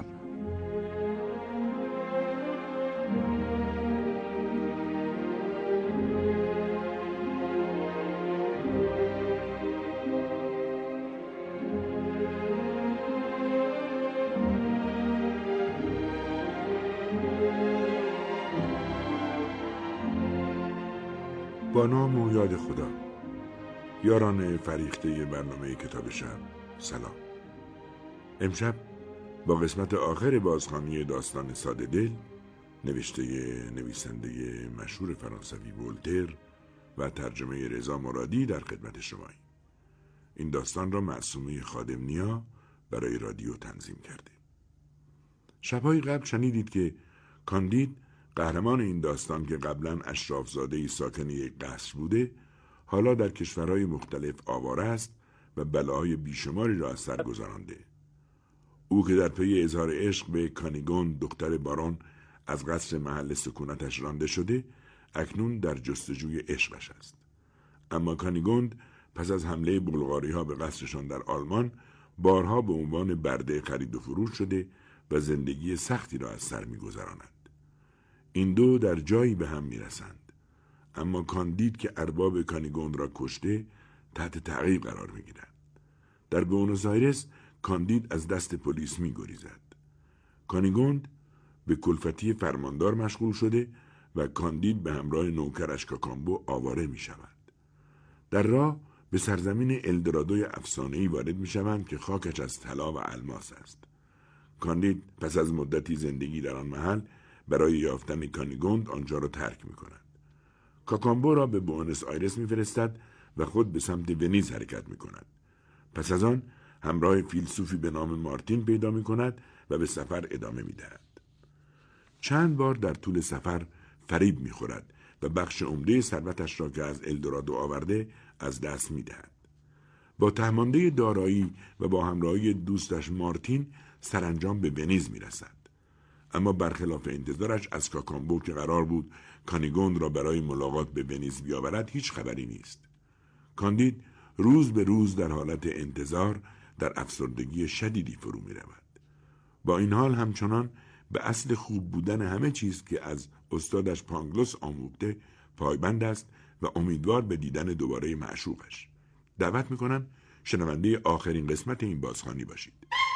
با نام و یاد خدا. یاران فریخته برنامه کتاب شب، سلام. امشب با قسمت آخر بازخوانی داستان ساده دل نوشته نویسنده مشهور فرانسوی ولتر و ترجمه رضا مرادی در خدمت شماییم. این داستان را معصومه خادمنیا برای رادیو تنظیم کرده. شب‌های قبل شنیدید که کاندید، قهرمان این داستان که قبلا اشرافزاده‌ای ساکن یک قصر بوده، حالا در کشورهای مختلف آواره است و بلاهای بیشماری را از سر گذرانده. او که در پی اظهار عشق به کانیگوند دختر بارون از قصر محل سکونتش رانده شده، اکنون در جستجوی عشقش است. اما کانیگوند پس از حمله بلغاری‌ها به قصرشان در آلمان بارها به عنوان برده خرید و فروش شده و زندگی سختی را از سر می‌گذراند. این دو در جایی به هم می‌رسند، اما کاندید که ارباب کانیگوند را کشته تحت تعقیب قرار می‌گیرد. در بوئنوس آیرس کاندید از دست پلیس می‌گریزد. کانیگوند به کلفتی فرماندار مشغول شده و کاندید به همراه نوکرش کاکامبو آواره می‌شود. در راه به سرزمین الدورادوی افسانه‌ای وارد می‌شوند که خاکش از طلا و الماس است. کاندید پس از مدتی زندگی در آن محل برای یافتن کانیگوند آنجا را ترک می‌کند. کاکامبو را به بوئنوس آیرس می‌فرستد و خود به سمت ونیز حرکت می‌کند. پس از آن همراه فیلسوفی به نام مارتین پیدا می‌کند و به سفر ادامه می‌دهد. چند بار در طول سفر فریب می‌خورد و بخش عمده ثروتش را که از الدورادو آورده از دست می‌دهد. با تهمانده دارایی و با همراهی دوستش مارتین سرانجام به ونیز می‌رسد. اما برخلاف انتظارش از کاکامبو که قرار بود کانیگوند را برای ملاقات به ونیز بیاورد هیچ خبری نیست. کاندید روز به روز در حالت انتظار در افسردگی شدیدی فرو می رود. با این حال همچنان به اصل خوب بودن همه چیز که از استادش پانگلوس آموخته پایبند است و امیدوار به دیدن دوباره معشوقش. دعوت میکنم شنونده آخرین قسمت این بازخوانی باشید.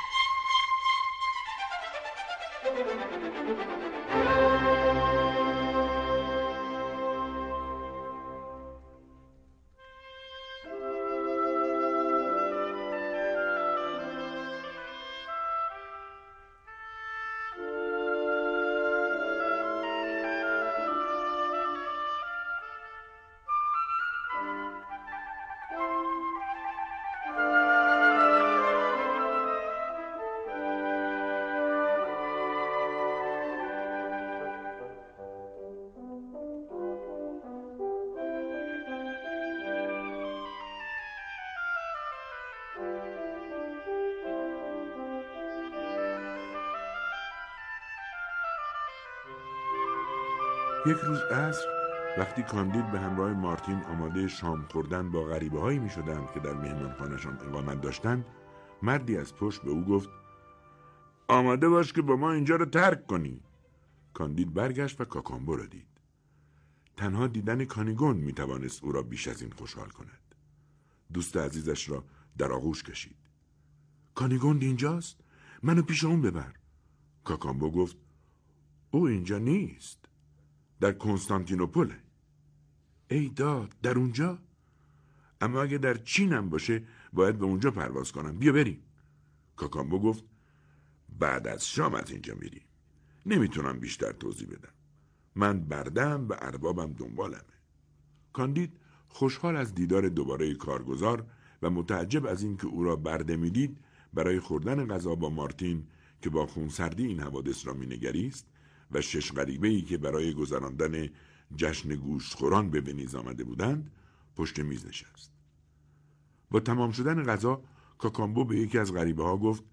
یک روز عصر وقتی کاندید به همراه مارتین آماده شام خوردن با غریبه‌هایی می‌شدند که در مهمانخانه‌شان اقامت داشتند، مردی از پشت به او گفت: آماده باش که با ما اینجا رو ترک کنی. کاندید برگشت و کاکامبو را دید. تنها دیدن کانیگوند می‌توانست او را بیش از این خوشحال کند. دوست عزیزش را در آغوش کشید. کانیگوند اینجاست؟ منو پیش اون ببر. کاکامبو گفت: او اینجا نیست. در کنستانتینوپل. ای داد، در اونجا؟ اما اگه در چین هم باشه باید به اونجا پرواز کنم. بیا بریم. کاکامبو گفت: بعد از شام از اینجا میریم. نمیتونم بیشتر توضیح بدم. من بردم و اربابم دنبالمه. کاندید خوشحال از دیدار دوباره کارگزار و متعجب از این که او را برده میدید برای خوردن غذا با مارتین که با خونسردی این حوادث را مینگریست و 6 غریبه‌ای که برای گذراندن جشن گوشتخوران به ونیز آمده بودند پشت میز نشست. با تمام شدن غذا کاکامبو به یکی از غریبه‌ها گفت: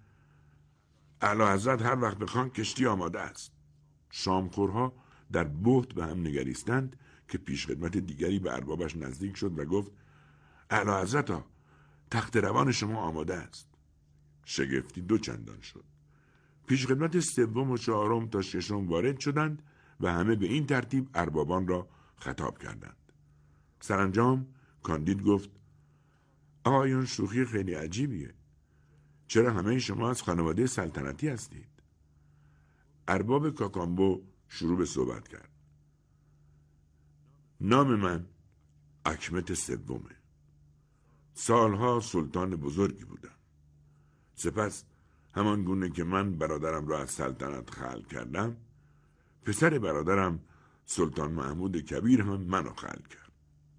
اعلیحضرت هر وقت بخوان کشتی آماده است. شامخورها در بهت به هم نگریستند که پیشخدمت دیگری به اربابش نزدیک شد و گفت: اعلیحضرت تخت روان شما آماده است. شگفتی 2 چندان شد. پیشخدمت 3 و 4 تا 6 وارد شدند و همه به این ترتیب اربابان را خطاب کردند. سرانجام کاندید گفت: آقایان، شوخی خیلی عجیبیه. چرا همه شما از خانواده سلطنتی هستید؟ ارباب کاکامبو شروع به صحبت کرد. نام من اکمت 3. سالها سلطان بزرگی بودم. سپس همان گونه که من برادرم را از سلطنت خلع کردم، پسر برادرم سلطان محمود کبیر هم منو خلع کرد.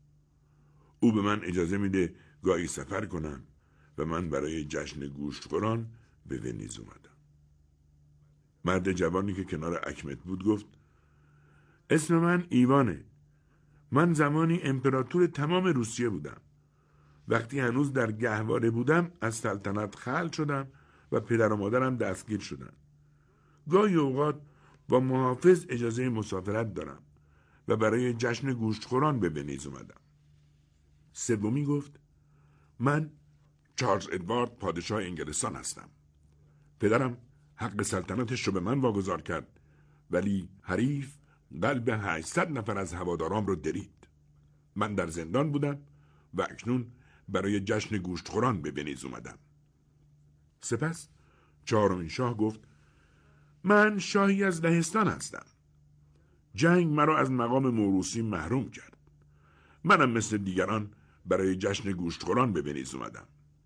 او به من اجازه میده گاهی سفر کنم و من برای جشن گوشتخوران به ونیز اومدم. مرد جوانی که کنار اکمت بود گفت: اسم من ایوانه. من زمانی امپراتور تمام روسیه بودم. وقتی هنوز در گهواره بودم از سلطنت خلع شدم و پدر و مادرم دستگیر شدن. گاهی اوقات با محافظ اجازه مسافرت دارم و برای جشن گوشتخوران به ونیز اومدم. 3 گفت: من چارلز ادوارد پادشاه انگلستان هستم. پدرم حق سلطنتش رو به من واگذار کرد، ولی حریف قلب 800 نفر از هوادارام رو درید. من در زندان بودم و اکنون برای جشن گوشتخوران به ونیز اومدم. سپس 4مین شاه گفت: من شاهی از لهستان هستم. جنگ مرا از مقام موروثی محروم کرد. منم مثل دیگران برای جشن گوشتخوران به ونیز اومدم.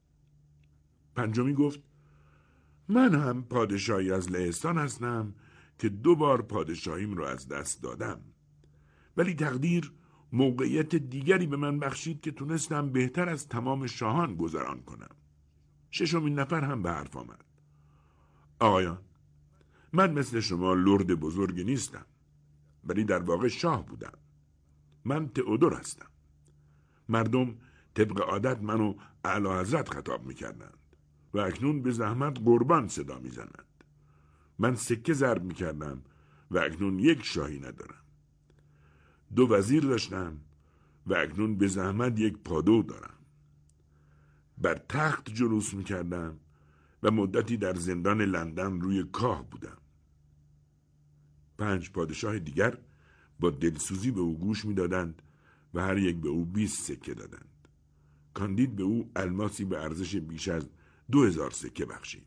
5 گفت: من هم پادشاهی از لهستان هستم که 2 بار پادشاهیم رو از دست دادم، ولی تقدیر موقعیت دیگری به من بخشید که تونستم بهتر از تمام شاهان گذران کنم. 6مین نفر هم به حرف آمد: آقایان، من مثل شما لرد بزرگی نیستم، ولی در واقع شاه بودم. من تئودور هستم. مردم طبق عادت منو اعلی حضرت خطاب میکردند و اکنون به زحمت قربان صدا میزنند. من سکه ضرب میکردم و اکنون 1 شاهی ندارم. 2 وزیر داشتم و اکنون به زحمت 1 پادو دارم. بر تخت جلوس میکردم و مدتی در زندان لندن روی کاه بودم. 5 پادشاه دیگر با دلسوزی به او گوش میدادند و هر یک به او 20 سکه دادند. کاندید به او الماسی به ارزش بیش از 2000 سکه بخشید.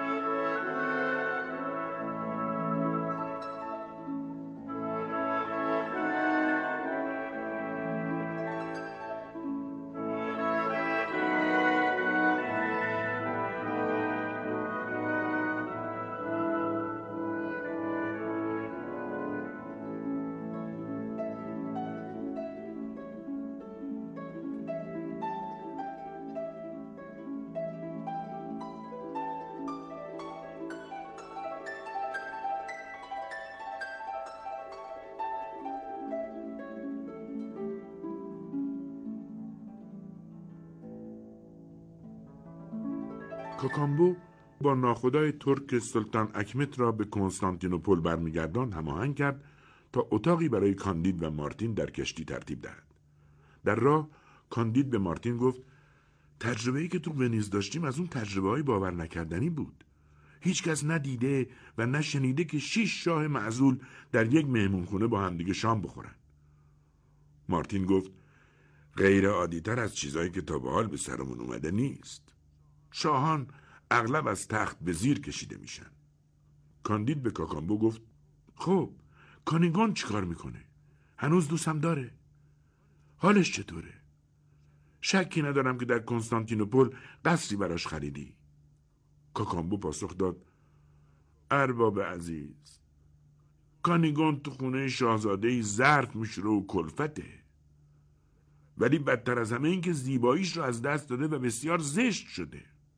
کاکامبو با ناخدای ترک سلطان اکمت را به کنستانتینوپل برمیگردان هماهنگ کرد تا اتاقی برای کاندید و مارتین در کشتی ترتیب دهد. در راه کاندید به مارتین گفت: تجربه‌ای که تو ونیز داشتیم از اون تجربه‌های باور نکردنی بود. هیچ کس ندیده و نشنیده که 6 شاه معزول در یک مهمونخونه با همدیگه شام بخورن. مارتین گفت: غیر عادی‌تر از چیزایی که تا به حال به سرمون اومده نیست. شاهان اغلب از تخت به زیر کشیده میشن. کاندید به کاکامبو گفت: خب کانینگان چی کار میکنه؟ هنوز دوستم داره؟ حالش چطوره؟ شکی ندارم که در کنستانتینوپل قصری براش خریدی. کاکامبو پاسخ داد: ارباب عزیز، کانینگان تو خونه شاهزادهی ظرف میشوره و کلفته، ولی بدتر از همه این که زیباییش رو از دست داده و بسیار زشت شده.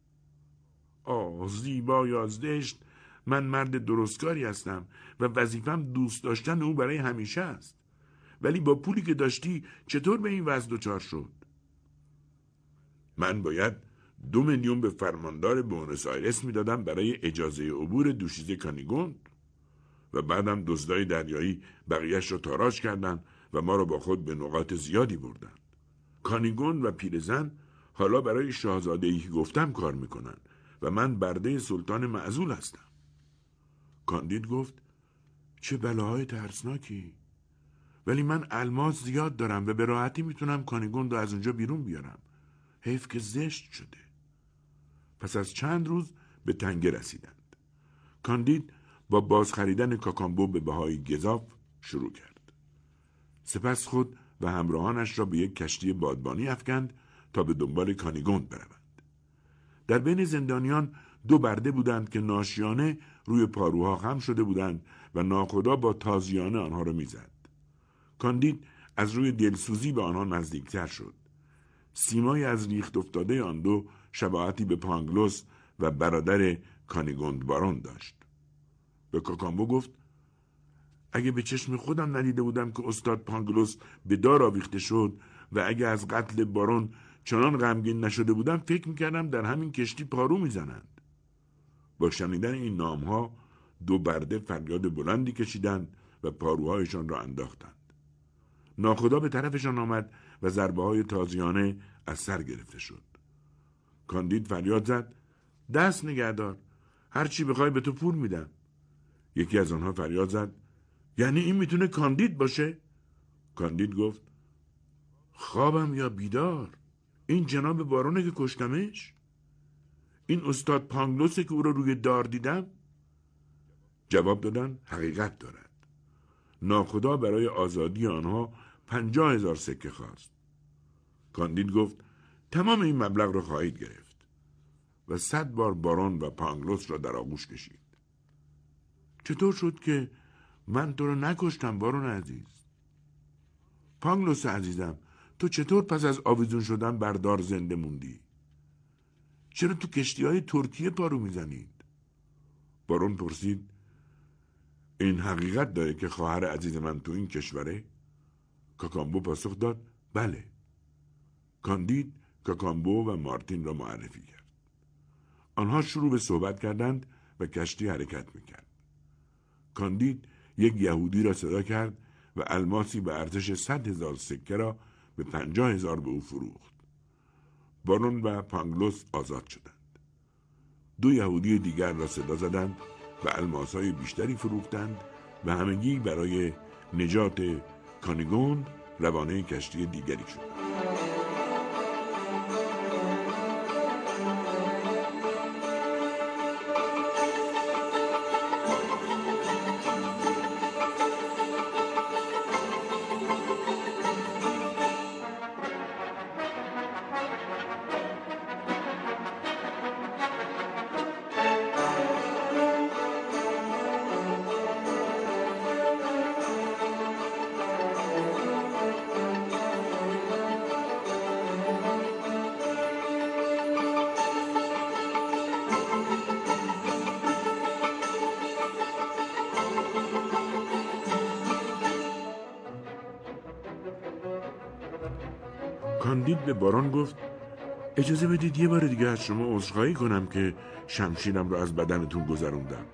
زیبا یا زشت، من مرد درستکاری هستم و وظیفم دوست داشتن او برای همیشه است، ولی با پولی که داشتی چطور به این وضع دچار شد؟ من باید 2 میلیون به فرماندار بونس آیرس میدادم برای اجازه عبور دوشیزه کانیگوند و بعدم دزدای دریایی بقیهش رو تاراج کردن و ما رو با خود به نقاط زیادی بردن. کانیگوند و پیرزن حالا برای شاهزاده‌ای که گفتم کار میکنن و من برده سلطان معزول هستم. کاندید گفت چه بلاهای ترسناکی، ولی من الماس زیاد دارم و به راحتی میتونم کانیگوند رو از اونجا بیرون بیارم. حیف که زشت شده. پس از چند روز به تنگه رسیدند. کاندید با باز خریدن کاکامبو به بهای گزاف شروع کرد. سپس خود و همراهانش را به یک کشتی بادبانی افکند تا به دنبال کانیگوند بروند. در بین زندانیان 2 برده بودند که ناشیانه روی پاروها خم شده بودند و ناخدا با تازیانه آنها را میزد. کاندید از روی دلسوزی به آنها نزدیکتر شد. سیمای از ریخت افتاده آن 2 شباهتی به پانگلوس و برادر کانیگوند بارون داشت. به کاکامبو گفت اگه به چشم خودم ندیده بودم که استاد پانگلوس به دار آویخته شد و اگه از قتل بارون چنان غمگین نشده بودم فکر میکردم در همین کشتی پارو میزنند. با شنیدن این نامها 2 برده فریاد بلندی کشیدند و پاروهایشان را انداختند. ناخدا به طرفشان آمد و ضربه های تازیانه از سر گرفته شد. کاندید فریاد زد دست نگهدار، هر چی بخوای به تو پول میدم. یکی از آنها فریاد زد یعنی این میتونه کاندید باشه؟ کاندید گفت خوابم یا بیدار؟ این جناب بارونه که کشتمش؟ این استاد پانگلوسه که او را روی دار دیدم؟ جواب دادن حقیقت دارد. ناخدا برای آزادی آنها 50,000 سکه خواست. کاندید گفت تمام این مبلغ را خواهید گرفت و 100 بار بارون و پانگلوس را در آغوش کشید. چطور شد که من تو را نکشتم بارون عزیز؟ پانگلوس عزیزم، تو چطور پس از آویزون شدن بر دار زنده موندی؟ چرا تو کشتی‌های ترکیه پارو میزنید؟ بارون پرسید این حقیقت داره که خواهر عزیز من تو این کشوره؟ کاکامبو پاسخ داد بله. کاندید کاکامبو و مارتین را معرفی کرد. آنها شروع به صحبت کردند و کشتی حرکت میکرد. کاندید یک یهودی را صدا کرد و الماسی به ارزش 100,000 سکه را به 50,000 به او فروخت. بارون و پانگلوس آزاد شدند. 2 یهودی دیگر را صدا زدند و الماس‌های بیشتری فروختند و همگی برای نجات کانیگوند روانه کشتی دیگری شدند. کاندید به بارون گفت اجازه بدید یه بار دیگه از شما عذرخواهی کنم که شمشیرم رو از بدنتون گذروندم.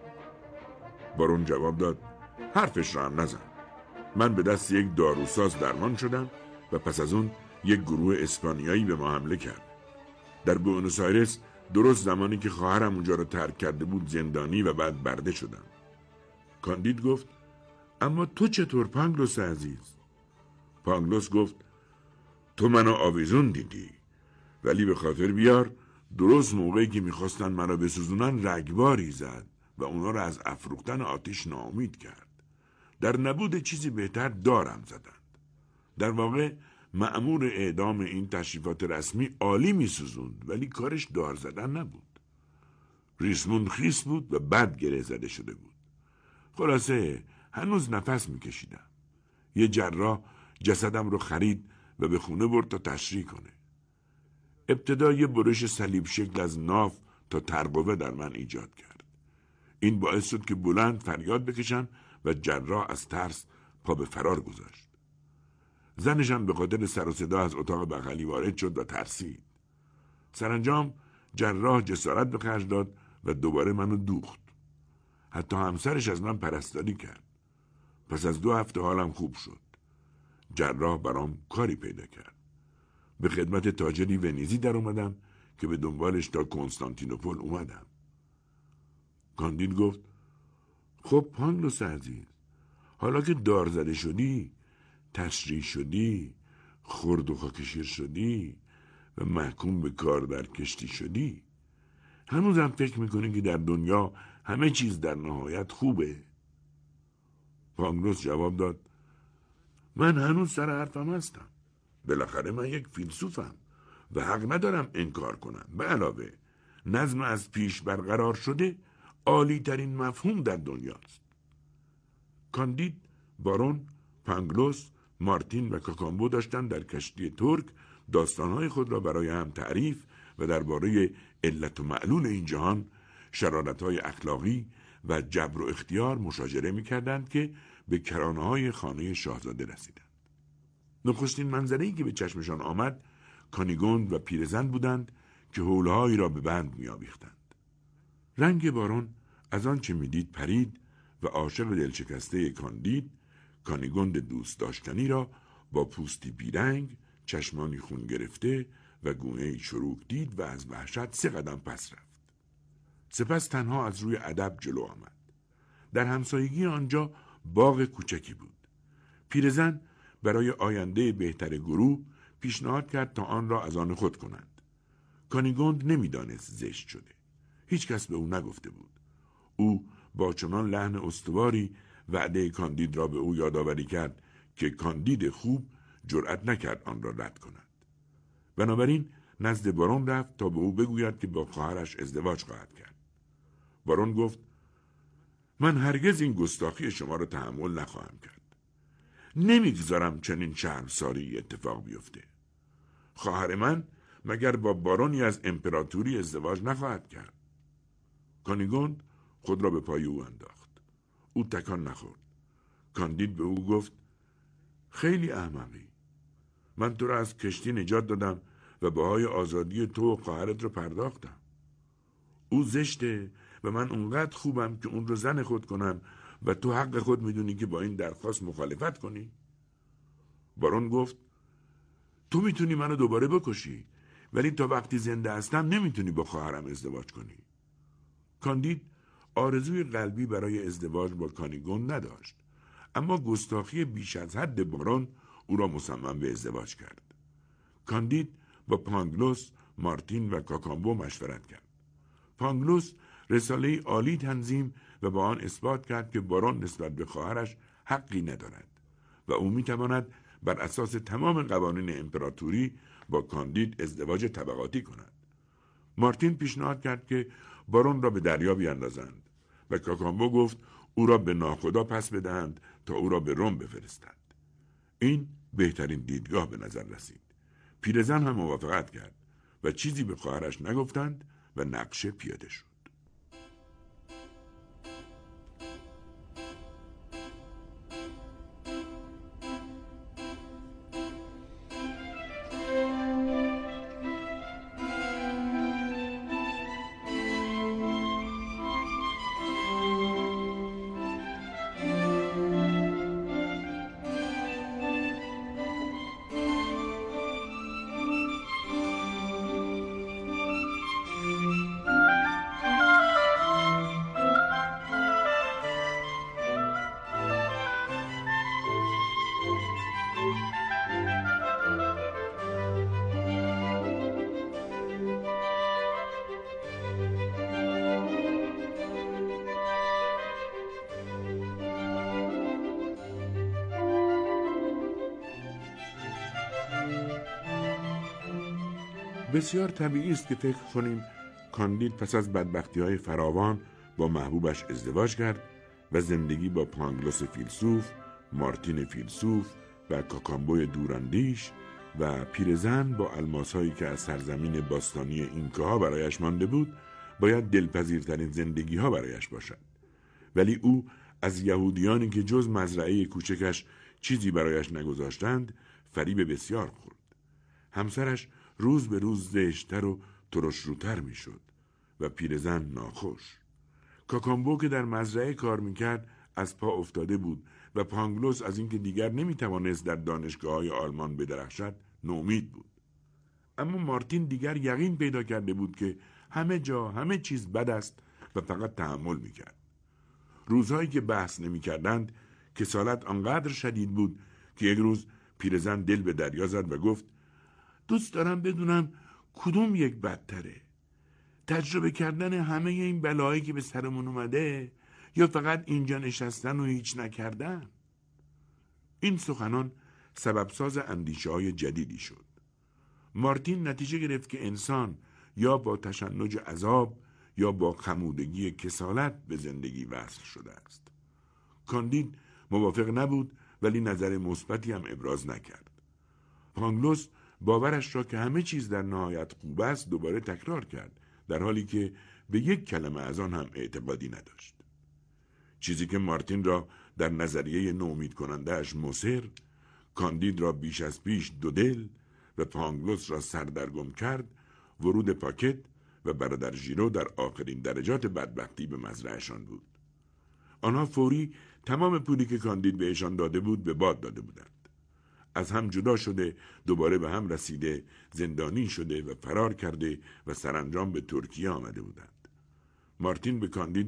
بارون جواب داد حرفش را هم نزن. من به دست یک داروساز درمان شدم و پس از اون یک گروه اسپانیایی به ما حمله کرد. در بوئنوس آیرس درست زمانی که خواهرم اونجا رو ترک کرده بود زندانی و بعد برده شدم. کاندید گفت اما تو چطور پانگلوس عزیز؟ پانگلوس گفت تو منو آویزون دیدی، ولی به خاطر بیار درست موقعی که میخواستن منو بسوزونن رگباری زد و اونا رو از افروختن آتش ناامید کرد. در نبود چیزی بهتر دارم زدند. در واقع مأمور اعدام این تشریفات رسمی عالی میسوزوند، ولی کارش دار زدن نبود. ریسموند خیس بود و بد گره زده شده بود. خلاصه هنوز نفس میکشیدم. یه جراح جسدم رو خرید و به خونه برد تا تشریح کنه. ابتدا یه برش صلیب شکل از ناف تا ترقوه در من ایجاد کرد. این باعث شد که بلند فریاد بکشم و جراح از ترس پا به فرار گذاشت. زنشم به خاطر سر و صدا از اتاق بغلی وارد شد و ترسید. سرانجام جراح جسارت به خرج داد و دوباره منو دوخت. حتی همسرش از من پرستاری کرد. پس از 2 هفته حالم خوب شد. جراح برام کاری پیدا کرد. به خدمت تاجری ونیزی در اومدم که به دنبالش تا کنستانتینوپل اومدم. کاندید گفت خب پانگلوس عزیز، حالا که دار زده شدی، تشریح شدی، خرد و خاکشیر شدی و محکوم به کار در کشتی شدی، هنوزم فکر میکنی که در دنیا همه چیز در نهایت خوبه؟ پانگلوس جواب داد من هنوز سر حرفم هستم. بالاخره من یک فیلسوفم و حق ندارم انکار کنم. به علاوه نظم از پیش برقرار شده عالی ترین مفهوم در دنیاست. کاندید، بارون، پانگلوس، مارتین و کاکامبو داشتند در کشتی ترک داستانهای خود را برای هم تعریف و درباره علت و معلول این جهان، شرارت‌های اخلاقی و جبر و اختیار مشاجره می‌کردند که به کرانه‌های خانه شاهزاده رسیدند. نخستین منظره‌ای که به چشمشان آمد کانیگوند و پیرزن بودند که حولهایی را به بند می‌آویختند. رنگ بارون از آن چه می‌دید پرید و عاشق دلشکسته کاندید، کانیگوند دوست داشتنی را با پوستی بیرنگ، چشمانی خون گرفته و گونه‌ای چروک دید و از وحشت 3 قدم پس رفت. سپس تنها از روی ادب جلو آمد. در همسایگی آنجا باغ کوچکی بود. پیرزن برای آینده بهتر گروه پیشنهاد کرد تا آن را از آن خود کنند. کانیگوند نمیدانست زشت شده. هیچ کس به او نگفته بود. او با چنان لحن استواری وعده کاندید را به او یادآوری کرد که کاندید خوب جرأت نکرد آن را رد کند. بنابراین نزد بارون رفت تا به او بگوید که با خواهرش ازدواج خواهد کرد. بارون گفت من هرگز این گستاخی شما را تحمل نخواهم کرد. نمیگذارم چنین شرمساری اتفاق بیفته. خواهر من مگر با بارونی از امپراتوری ازدواج نخواهد کرد؟ کانیگوند خود را به پای او انداخت. او تکان نخورد. کاندید به او گفت خیلی احمقی. من تو را از کشتی نجات دادم و بهای آزادی تو و خواهرت رو پرداختم. او زشته و من اونقدر خوبم که اون رو زن خود کنم و تو حق خود میدونی که با این درخواست مخالفت کنی؟ بارون گفت تو میتونی منو دوباره بکشی ولی تا وقتی زنده هستم نمیتونی با خواهرم ازدواج کنی. کاندید آرزوی قلبی برای ازدواج با کانیگوند نداشت، اما گستاخی بیش از حد بارون او را مصمم به ازدواج کرد. کاندید با پانگلوس، مارتین و کاکامبو مشورت کرد. پانگلوس رساله عالی تنظیم و با آن اثبات کرد که بارون نسبت به خواهرش حقی ندارد و او میتواند بر اساس تمام قوانین امپراتوری با کاندید ازدواج طبقاتی کند. مارتین پیشنهاد کرد که بارون را به دریا بیاندازند و کاکامبو گفت او را به ناخدا پس بدهند تا او را به روم بفرستند. این بهترین دیدگاه به نظر رسید. پیرزن هم موافقت کرد و چیزی به خواهرش نگفتند و نقشه پیاده شد. بسیار طبیعی است که فکر کنیم کاندید پس از بدبختی‌های فراوان با محبوبش ازدواج کرد و زندگی با پانگلوس فیلسوف، مارتین فیلسوف و کاکامبوی دوراندیش و پیرزن با الماس‌هایی که از سرزمین باستانی اینکاها برایش مانده بود باید دلپذیرترین زندگی‌ها برایش باشد. ولی او از یهودیانی که جز مزرعه کوچکش چیزی برایش نگذاشتند فریب بسیار خورد. همسرش روز به روز زشت‌تر و ترشروتر میشد و پیرزن ناخوش. کاکامبو که در مزرعه کار میکرد از پا افتاده بود و پانگلوس از اینکه دیگر نمیتوانست در دانشگاه‌های آلمان بدرخشد نومید بود. اما مارتین دیگر یقین پیدا کرده بود که همه جا همه چیز بد است و فقط تحمل میکرد. روزهایی که بحث نمیکردند کسالت آنقدر شدید بود که یک روز پیرزن دل به دریا زد و گفت دوست دارم بدونم کدوم یک بدتره، تجربه کردن همه این بلایی که به سرمون اومده یا فقط اینجا نشستن و هیچ نکردن. این سخنان سببساز اندیشه‌های جدیدی شد. مارتین نتیجه گرفت که انسان یا با تشنج عذاب یا با خمودگی کسالت به زندگی وصل شده است. کاندید موافق نبود ولی نظر مثبتی هم ابراز نکرد. پانگلوس باورش را که همه چیز در نهایت خوب است دوباره تکرار کرد، در حالی که به یک کلمه از آن هم اعتقادی نداشت. چیزی که مارتین را در نظریه نومید کننده اش مصر، کاندید را بیش از پیش دودل و پانگلوس را سردرگم کرد، ورود پاکت و برادر ژیرو در آخرین درجات بدبختی به مزرعه‌شان بود. آنها فوری تمام پولی که کاندید بهشان داده بود به باد داده بودند. از هم جدا شده، دوباره به هم رسیده، زندانی شده و فرار کرده و سرانجام به ترکیه آمده بودند. مارتین به کاندید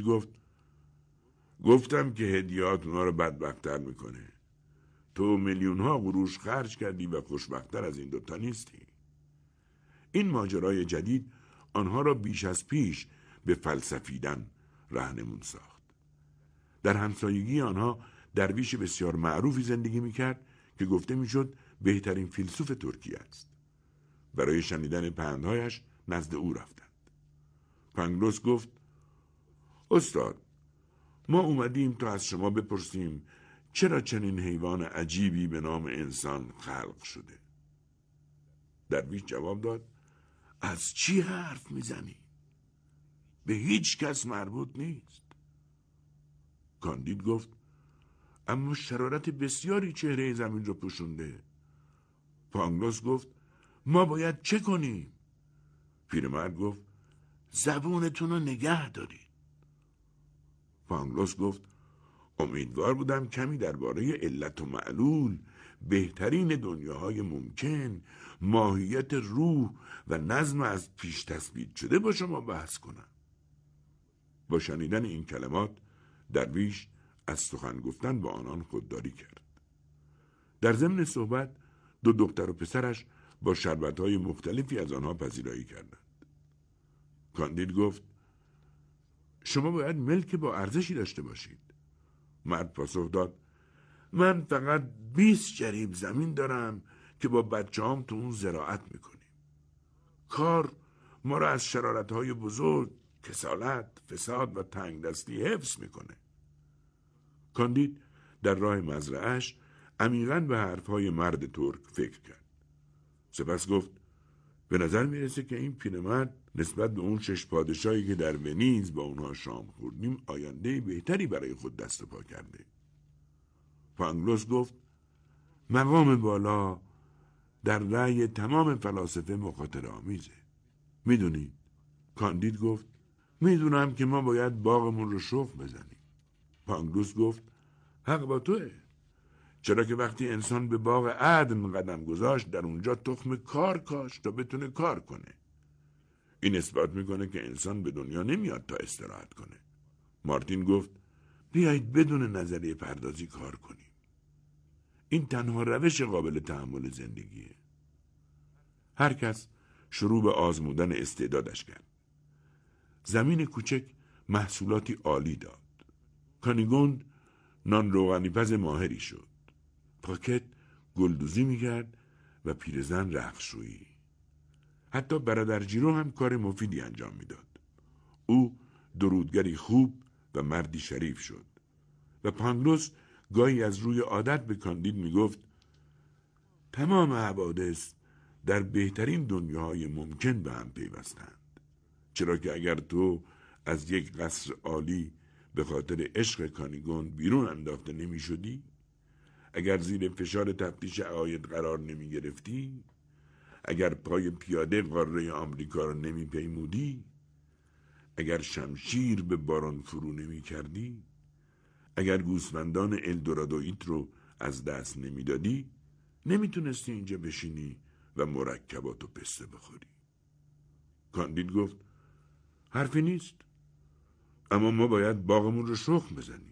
گفتم که هدیهات اونا رو بدبخت‌تر میکنه. تو میلیون‌ها قروش خرج کردی و خوشبخت‌تر از این دوتا نیستی. این ماجرای جدید آنها را بیش از پیش به فلسفیدن راهنمون ساخت. در همسایگی آنها درویش بسیار معروفی زندگی میکرد که گفته میشد بهترین فیلسوف ترکیه است. برای شنیدن پندهایش نزد او رفتند. پانگلوس گفت استاد، ما اومدیم تا از شما بپرسیم چرا چنین حیوان عجیبی به نام انسان خلق شده؟ درویش جواب داد از چی حرف میزنی؟ به هیچ کس مربوط نیست. کاندید گفت اما شرارت بسیاری چهره زمین رو پوشونده. پانگلوس گفت ما باید چه کنیم؟ پیرمرد گفت زبونتون رو نگه دارید. پانگلوس گفت امیدوار بودم کمی درباره علت و معلول، بهترین دنیاهای ممکن، ماهیت روح و نظم از پیش تثبیت شده با شما بحث کنم. با شنیدن این کلمات درویش از سخن گفتن با آنان خودداری کرد. در ضمن صحبت دو دختر و پسرش با شربت‌های مختلفی از آنها پذیرایی کردند. کاندید گفت شما باید ملک با ارزشی داشته باشید. مرد پاسخ داد من فقط 20 جریب زمین دارم که با بچه‌هام تو اون زراعت میکنیم. کار ما را از شرارت‌های بزرگ، کسالت، فساد و تنگدستی حفظ میکنه. کاندید در راه مزرعه‌اش عمیقاً به حرفهای مرد ترک فکر کرد. سپس گفت به نظر میرسه که این پیرمرد نسبت به اون 6 پادشاهی که در ونیز با اونها شام خوردیم آینده بهتری برای خود دست و پا کرده. پانگلوس گفت مقام بالا در رأی تمام فلاسفه مخاطره آمیزه. میدونید؟ کاندید گفت میدونم که ما باید باغمون رو شخم بزنیم. پانگلوس گفت حق با توه، چرا که وقتی انسان به باغ عدن قدم گذاشت در اونجا تخم کار کاشت تا بتونه کار کنه. این اثبات میکنه که انسان به دنیا نمیاد تا استراحت کنه. مارتین گفت بیایید بدون نظریه پردازی کار کنیم. این تنها روش قابل تحمل زندگیه. هر کس شروع به آزمودن استعدادش کرد. زمین کوچک محصولاتی عالی داد. کانیگوند نان روغنی پز ماهری شد. پاکت گلدوزی میکرد و پیرزن رختشویی. حتی برادر ژیرو هم کار مفیدی انجام میداد. او درودگری خوب و مردی شریف شد و پانگلوس گاهی از روی عادت به کاندید میگفت تمام حوادث در بهترین دنیاهای ممکن به هم پیوستند، چرا که اگر تو از یک قصر عالی به خاطر عشق کانیگوند بیرون انداخته نمی شدی، اگر زیر فشار تفتیش عاید قرار نمی گرفتی، اگر پای پیاده قاره آمریکا را نمی پیمودی، اگر شمشیر به باران فرو نمی کردی، اگر گوسفندان الدورادویت رو از دست نمی دادی، نمی تونستی اینجا بشینی و مرکبات و پسته بخوری. کاندید گفت حرفی نیست، اما ما باید باغمون رو شخم بزنیم.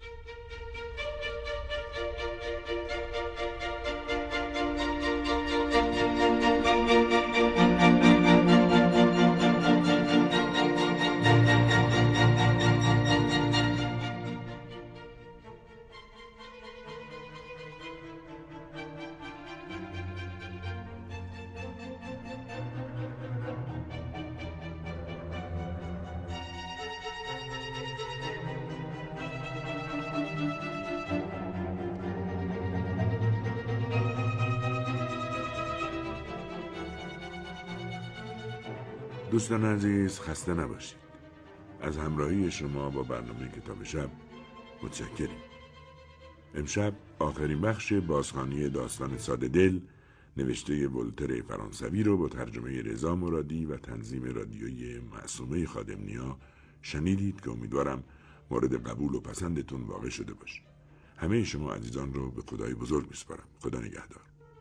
دوستان عزیز خسته نباشید. از همراهی شما با برنامه کتاب شب متشکریم. امشب آخرین بخش بازخوانی داستان ساده دل نوشته ولتر فرانسوی رو با ترجمه رضا مرادی و تنظیم رادیویی معصومه خادمنیا شنیدید که امیدوارم مورد قبول و پسندتون واقع شده باشه. همه شما عزیزان رو به خدای بزرگ میسپارم. خدا نگهدار.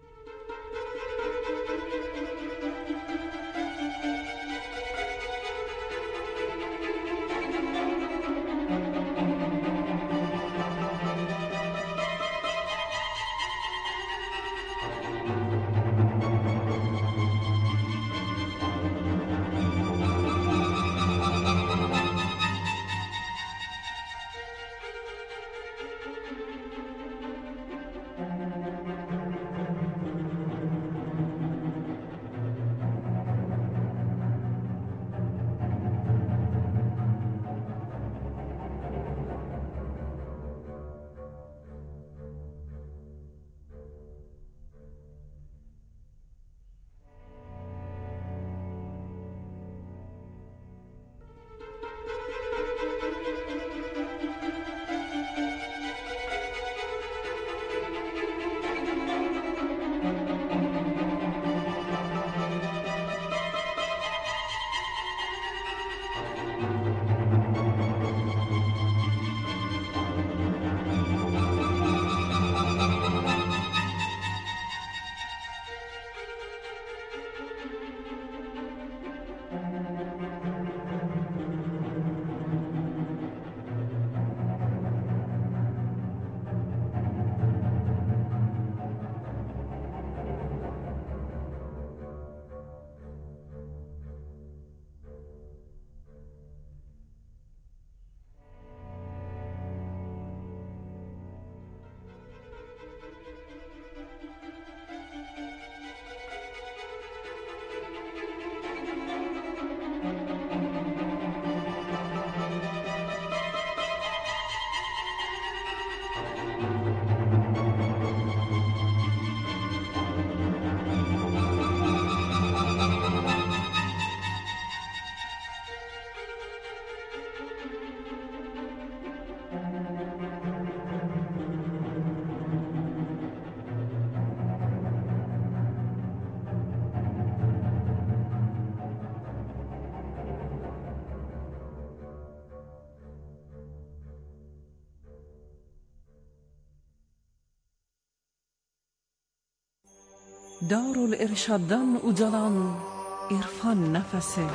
Darul-Irshaddan ucalan irfan nəfəsi,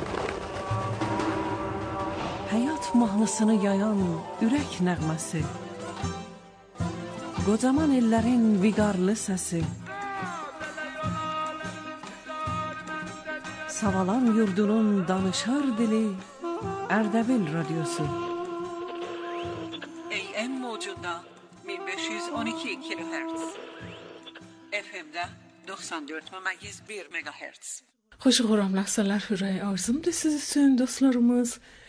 həyat mahnısını yayan ürək nəğməsi, qocaman ellərin viqarlı səsi, Savalan yurdunun danışar dili Ərdəbil radyosu. AM mövcudda 1512 kHz, FM'də 94,1 MHz. Xoş xurramlar salar hürrey arzumdur siz üçün dostlarımız.